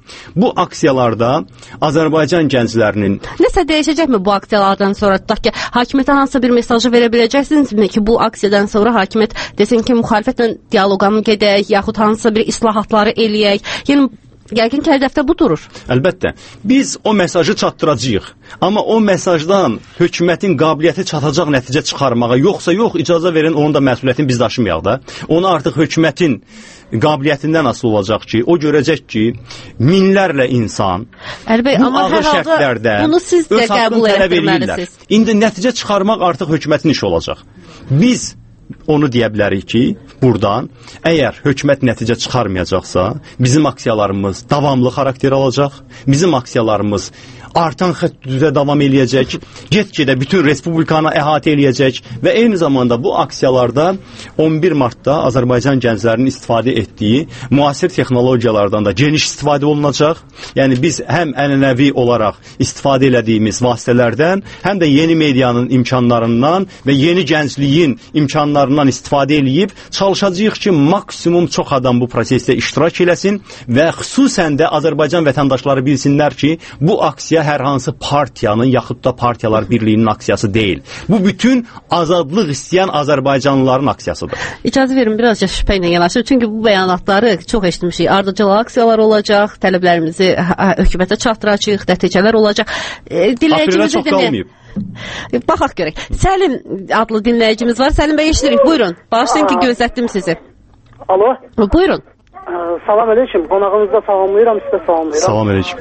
Bu aksiyalarda Azərbaycan gənclərinin nəsə dəyişəcəkmi bu aksiyalardan sonra? Tutaq ki, hakimiyyətə hansısa bir mesajı verə biləcəksinizmi ki, bu aksiyadan sonra hakimiyyət desin ki, müxalifətlə dialoqa mı gedək, yaxud hansısa bir islahatları eləyək? Yəni yəqin ki, hədəfdə bu durur. Əlbəttə. Biz o mesajı çatdıracağıq. Amma o mesajdan hökumətin qabiliyyəti çatacaq nəticə çıxarmağa, yoxsa yox, icazə verin, onun da məsuliyyətini biz daşımayaq da. Onu artıq hökumətin qabiliyyətindən asılı olacaq ki, o görəcək ki, minlərlə insan Əlbəttə, bu amma ağır hər halda şərtlərdə bunu siz də öz haqqını qəbul tələb etdirməlisiniz. edirlər. İndi nəticə çıxarmaq artıq hökumətin işi olacaq. Biz onu deyə bilərik ki, buradan əgər hökumət nəticə çıxarmayacaqsa, bizim aksiyalarımız davamlı xarakter alacaq, bizim aksiyalarımız artan xəttdə davam eləyəcək, get-gedə bütün respublikanı əhatə eləyəcək və eyni zamanda bu aksiyalarda on bir martda Azərbaycan gənclərinin istifadə etdiyi müasir texnologiyalardan da geniş istifadə olunacaq. Yəni biz həm ənənəvi olaraq istifadə elədiyimiz vasitələrdən, həm də yeni medianın imkanlarından və yeni gəncliyin imkanlarından istifadə eləyib çalışacağıq ki, maksimum çox adam bu prosesdə iştirak eləsin və xüsusən də Azərbaycan vətəndaşları bilsinlər ki, bu aksiya hər hansı partiyanın yaxud da partiyalar birliyinin aksiyası deyil. Bu bütün azadlıq istəyən Azərbaycanlıların aksiyasıdır. İcazə verin, birazca şübhə ilə yanaşır. Çünki bu bəyanatları çox eşitmişik. Ardıcıl aksiyalar olacaq, tələblərimizi hökumətə çatdıracağıq, nəticələr olacaq. Aprilə çox qalmayıb. Baxaq görək. Səlim adlı dinləyicimiz var. Səlim bəy, eşidirik. Buyurun. Bağışlayın ki, gözlətdim sizi. Alo. Buyurun. Salam əleykum. Qonağınızı da salamlayıram, sizə salamlayıram. Salam əleykum.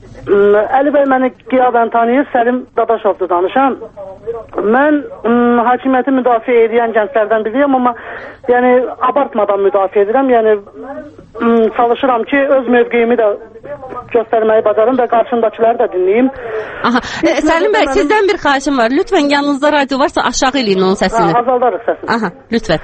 Əli bəy məni qiyabən tanıyır, Səlim Dadaşov'da danışan. Mən ım, hakimiyyəti müdafiə edən gənclərdən biriyəm, amma yəni abartmadan müdafiə edirəm. Yəni ım, çalışıram ki, öz mövqeyimi də göstərməyi bacarım və qarşımdakiləri də dinləyim. Aha. E, Səlim bəy, sizdən bir xahişim var. Lütfən yanınızda radio varsa aşağı eləyin onun səsini. Ha, azaldarıq səsini. Aha, lütfən.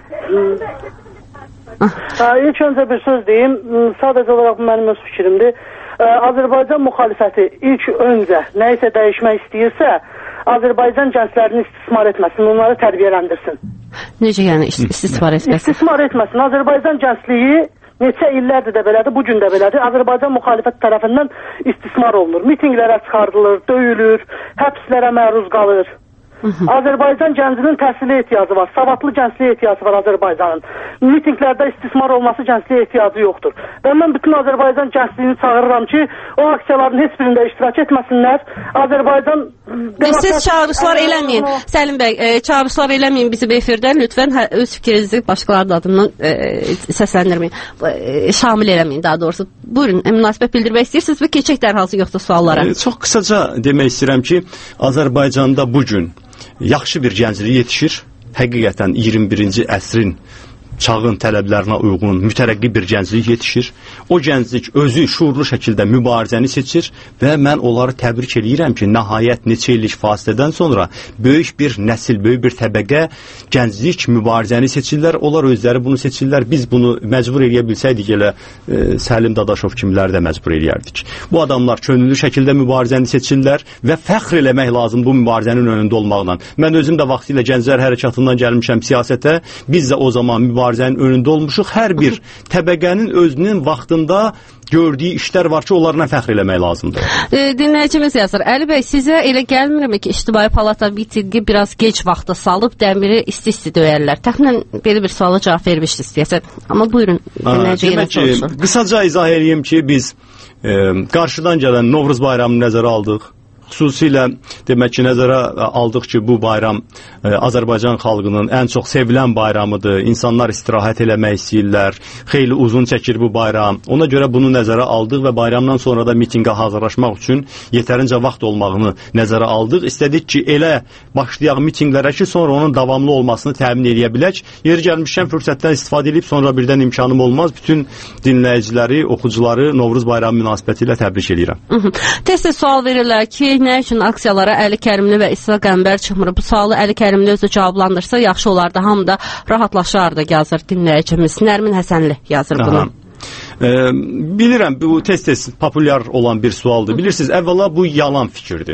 Ha, ilk öncə bir söz deyim. Sadəcə olaraq bu mənim öz fikrimdir. Azərbaycan müxalifəti ilk öncə nə isə dəyişmək istəyirsə, Azərbaycan gənclərini istismar etməsin, onları tərbiyələndirsin. Necə yəni istismar etməsin? İstismar etməsin. Azərbaycan gəncliyi neçə illərdir də belədir, bu gün də belədir. Azərbaycan müxalifət tərəfindən istismar olunur. Mitinglərə çıxardılır, döyülür, həbslərə məruz qalır. Azərbaycan gəncinin təhsilə ehtiyacı var, savadlı gəncliyə ehtiyacı var Azərbaycanın. Mitinglərdə istismar olması gəncliyə ehtiyacı yoxdur. Və mən bütün Azərbaycan gəncliyini çağırıram ki, o aksiyaların heç birində iştirak etməsinlər. Azərbaycan... Siz çağırışlar eləməyin. Səlim bəy, e, çağırışlar eləməyin bizim efirdən. Lütfən hə, öz fikrinizi başqalarının adından e, səsləndirməyin. E, şamil eləməyin daha doğrusu. Buyurun, e, münasibət bildirmək istəyirsiniz və keçək dərhalsı yoxsa suallara. E, çox qısaca demək istəyirəm ki, Azərbaycanda bugün yaxşı bir gənclik yetişir. Həqiqətən iyirmi birinci əsrin çağın tələblərinə uyğun mütərəqqi bir gənclik yetişir. O gənclik özü şuurlu şəkildə mübarizəni seçir və mən onları təbrik eləyirəm ki, nəhayət neçə illik fasilədən sonra böyük bir nəsil, böyük bir təbəqə gənclik mübarizəni seçirlər. Onlar özləri bunu seçirlər. Biz bunu məcbur eləyə bilsəydik, elə e, Səlim Dadaşov kimləri də məcbur eləyərdik. Bu adamlar könüllü şəkildə mübarizəni seçirlər və fəxr eləmək lazım bu mübarizənin önündə olmaqla. Mən özüm də vaxtilə Gənclər Hərəkatından gəlmişəm siyasətə. Biz də o zaman mübarizənin önündə olmuşuq. Hər bir təbəqənin özünün vaxtında gördüyü işlər var ki, onlarla fəxr eləmək lazımdır. E, dinləyicimiz yazır. Əli bəy, sizə elə gəlmirmi ki, İctimai Palata mitinqi biraz gec vaxta salıb dəmiri isti-isti döyərlər? Təxminən belə bir suala cavab vermişdiniz deyəsən. Amma buyurun, dinləyici yenə soruşur. Qısaca izah edeyim ki, biz e, qarşıdan gələn Novruz bayramını nəzərə aldıq. Xüsusilə demək ki, nəzərə aldıq ki, bu bayram e, Azərbaycan xalqının ən çox sevilən bayramıdır. İnsanlar istirahət eləmək istəyirlər. Xeyli uzun çəkir bu bayram. Ona görə bunu nəzərə aldıq və bayramdan sonra da mitinqə hazırlaşmaq üçün yetərincə vaxt olmağını nəzərə aldıq. İstədik ki, elə başlayaq mitinqlərə ki, sonra onun davamlı olmasını təmin edə bilək. Yeri gəlmişkən fürsətdən istifadə edib sonra birdən imkanım olmaz. Bütün dinləyiciləri, oxucuları Novruz bayramı münasibəti ilə təbrik edirəm. Tez-tez sual verirlər ki, nə üçün aksiyalara Əli Kərimli və İsa Qəmbər çıxmır? Bu sualı Əli Kərimli özü cavablandırsa yaxşı olardı. Hamı da rahatlaşardı, yazır dinləyicimiz. Nərmin Həsənli yazır bunu. E, bilirəm, bu tez-tez populyar olan bir sualdır. Bilirsiniz, əvvəla bu yalan fikirdir.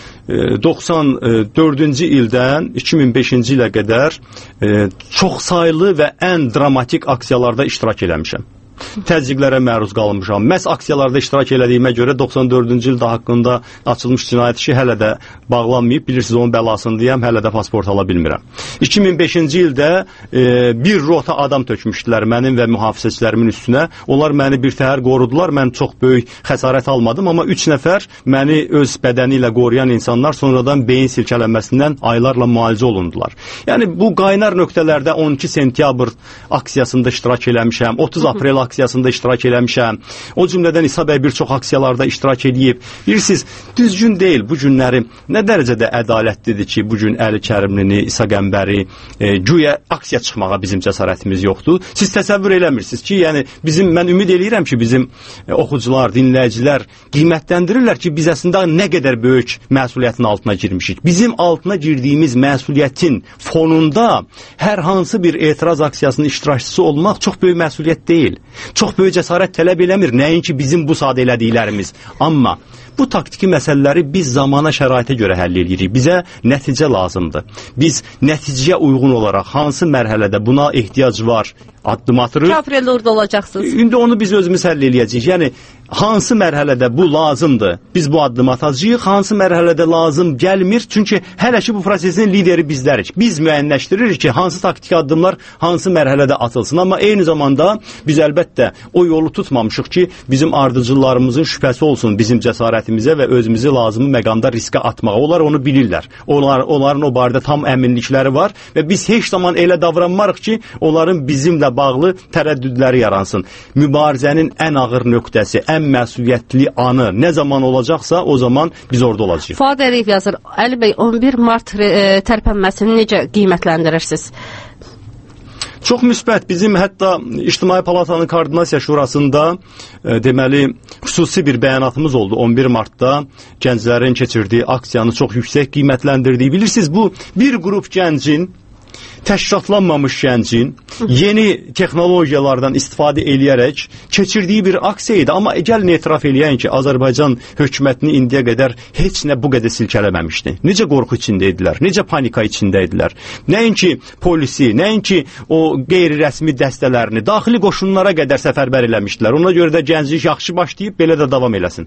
E, doxsan dördüncü ildən iki min beşinci ilə qədər e, çox saylı və ən dramatik aksiyalarda iştirak eləmişəm. Təzyiqlərə məruz qalmışam. Məhz aksiyalarda iştirak elədiyimə görə doxsan dördüncü ildə haqqında açılmış cinayət işi hələ də bağlanmayıb. Bilirsiniz, onun bəlasını deyəm, hələ də pasport ala bilmirəm. iki min beşinci ildə e, bir rota adam tökmüşdülər mənim və mühafizəçilərimin üstünə. Onlar məni bir təhər qorudular. Mən çox böyük xəsarət almadım, amma üç nəfər məni öz bədəni ilə qoruyan insanlar sonradan beyin silkələnməsindən aylarla müalicə olundular. Yəni bu qaynar nöqtələrdə on iki sentyabr aksiyasında iştirak eləmişəm, otuz aprel aksiyasında iştirak eləmişəm. O cümlədən İsa bəy bir çox aksiyalarda iştirak edib. Bilirsiniz, düzgün deyil bu günləri. Nə dərəcədə ədalətlidir ki, bu gün Əli Kərimlini, İsa Qəmbəri e, güya aksiya çıxmağa bizim cəsarətimiz yoxdur. Siz təsəvvür eləmirsiniz ki, yəni bizim, mən ümid eləyirəm ki, bizim e, oxucular, dinləyicilər qiymətləndirirlər ki, biz əslində nə qədər böyük məsuliyyətin altına girmişik. Bizim altına girdiyimiz məsuliyyətin fonunda hər hansı bir etiraz aksiyasının iştirakçısı olmaq çox böyük məsuliyyət deyil. Çox böyük cəsarət tələb eləmir, nəinki bizim bu sadə elədiklərimiz. Amma bu taktiki məsələləri biz zamana, şəraitə görə həll edirik. Bizə nəticə lazımdır. Biz nəticəyə uyğun olaraq hansı mərhələdə buna ehtiyac var, addım atırıq. Apreldə orada olacaqsınız. İndi onu biz özümüz həll eləyəcəyik. Yəni hansı mərhələdə bu lazımdır, biz bu addım atacağıq. Hansı mərhələdə lazım gəlmir, çünki hələ ki bu prosesin lideri bizlərik. Biz müəyyənləşdiririk ki, hansı taktiki addımlar hansı mərhələdə atılsın. Amma eyni zamanda biz əlbəttə o yolu tutmamışıq ki, bizim ardıcıllarımızın şübhəsi olsun bizim cəsarətimizə və özümüzü lazımı məqamda riskə atmağa. Onlar onu bilirlər. Onlar, onların o barədə tam əminlikləri var və biz heç zaman elə davranmarıq ki, onların bizimlə bağlı tərəddüdləri yaransın. Mübarizənin ən ağır nöqtəsi, ən məsuliyyətli anı nə zaman olacaqsa, o zaman biz orada olacağıq. Fuad Əliyev yazır. Əli bəy, on bir mart e, tərpənməsini necə qiymətləndirirsiniz? Çox müsbət. Bizim hətta İctimai Palatanın Koordinasiya Şurasında e, deməli xüsusi bir bəyanatımız oldu. on bir martda gənclərin keçirdiyi aksiyanı çox yüksək qiymətləndirdiyi. Bilirsiniz, bu bir qrup gəncin, təşkilatlanmamış gəncin yeni texnologiyalardan istifadə eləyərək keçirdiyi bir aksiya idi. Amma gəlin etiraf eləyən ki, Azərbaycan hökumətini indiyə qədər heç nə bu qədər silkələməmişdi. Necə qorxu içində idilər, necə panika içində idilər. Nəinki polisi, nəinki o qeyri-rəsmi dəstələrini, daxili qoşunlara qədər səfərbər eləmişdilər. Ona görə də gənclik yaxşı başlayıb, belə də davam eləsin.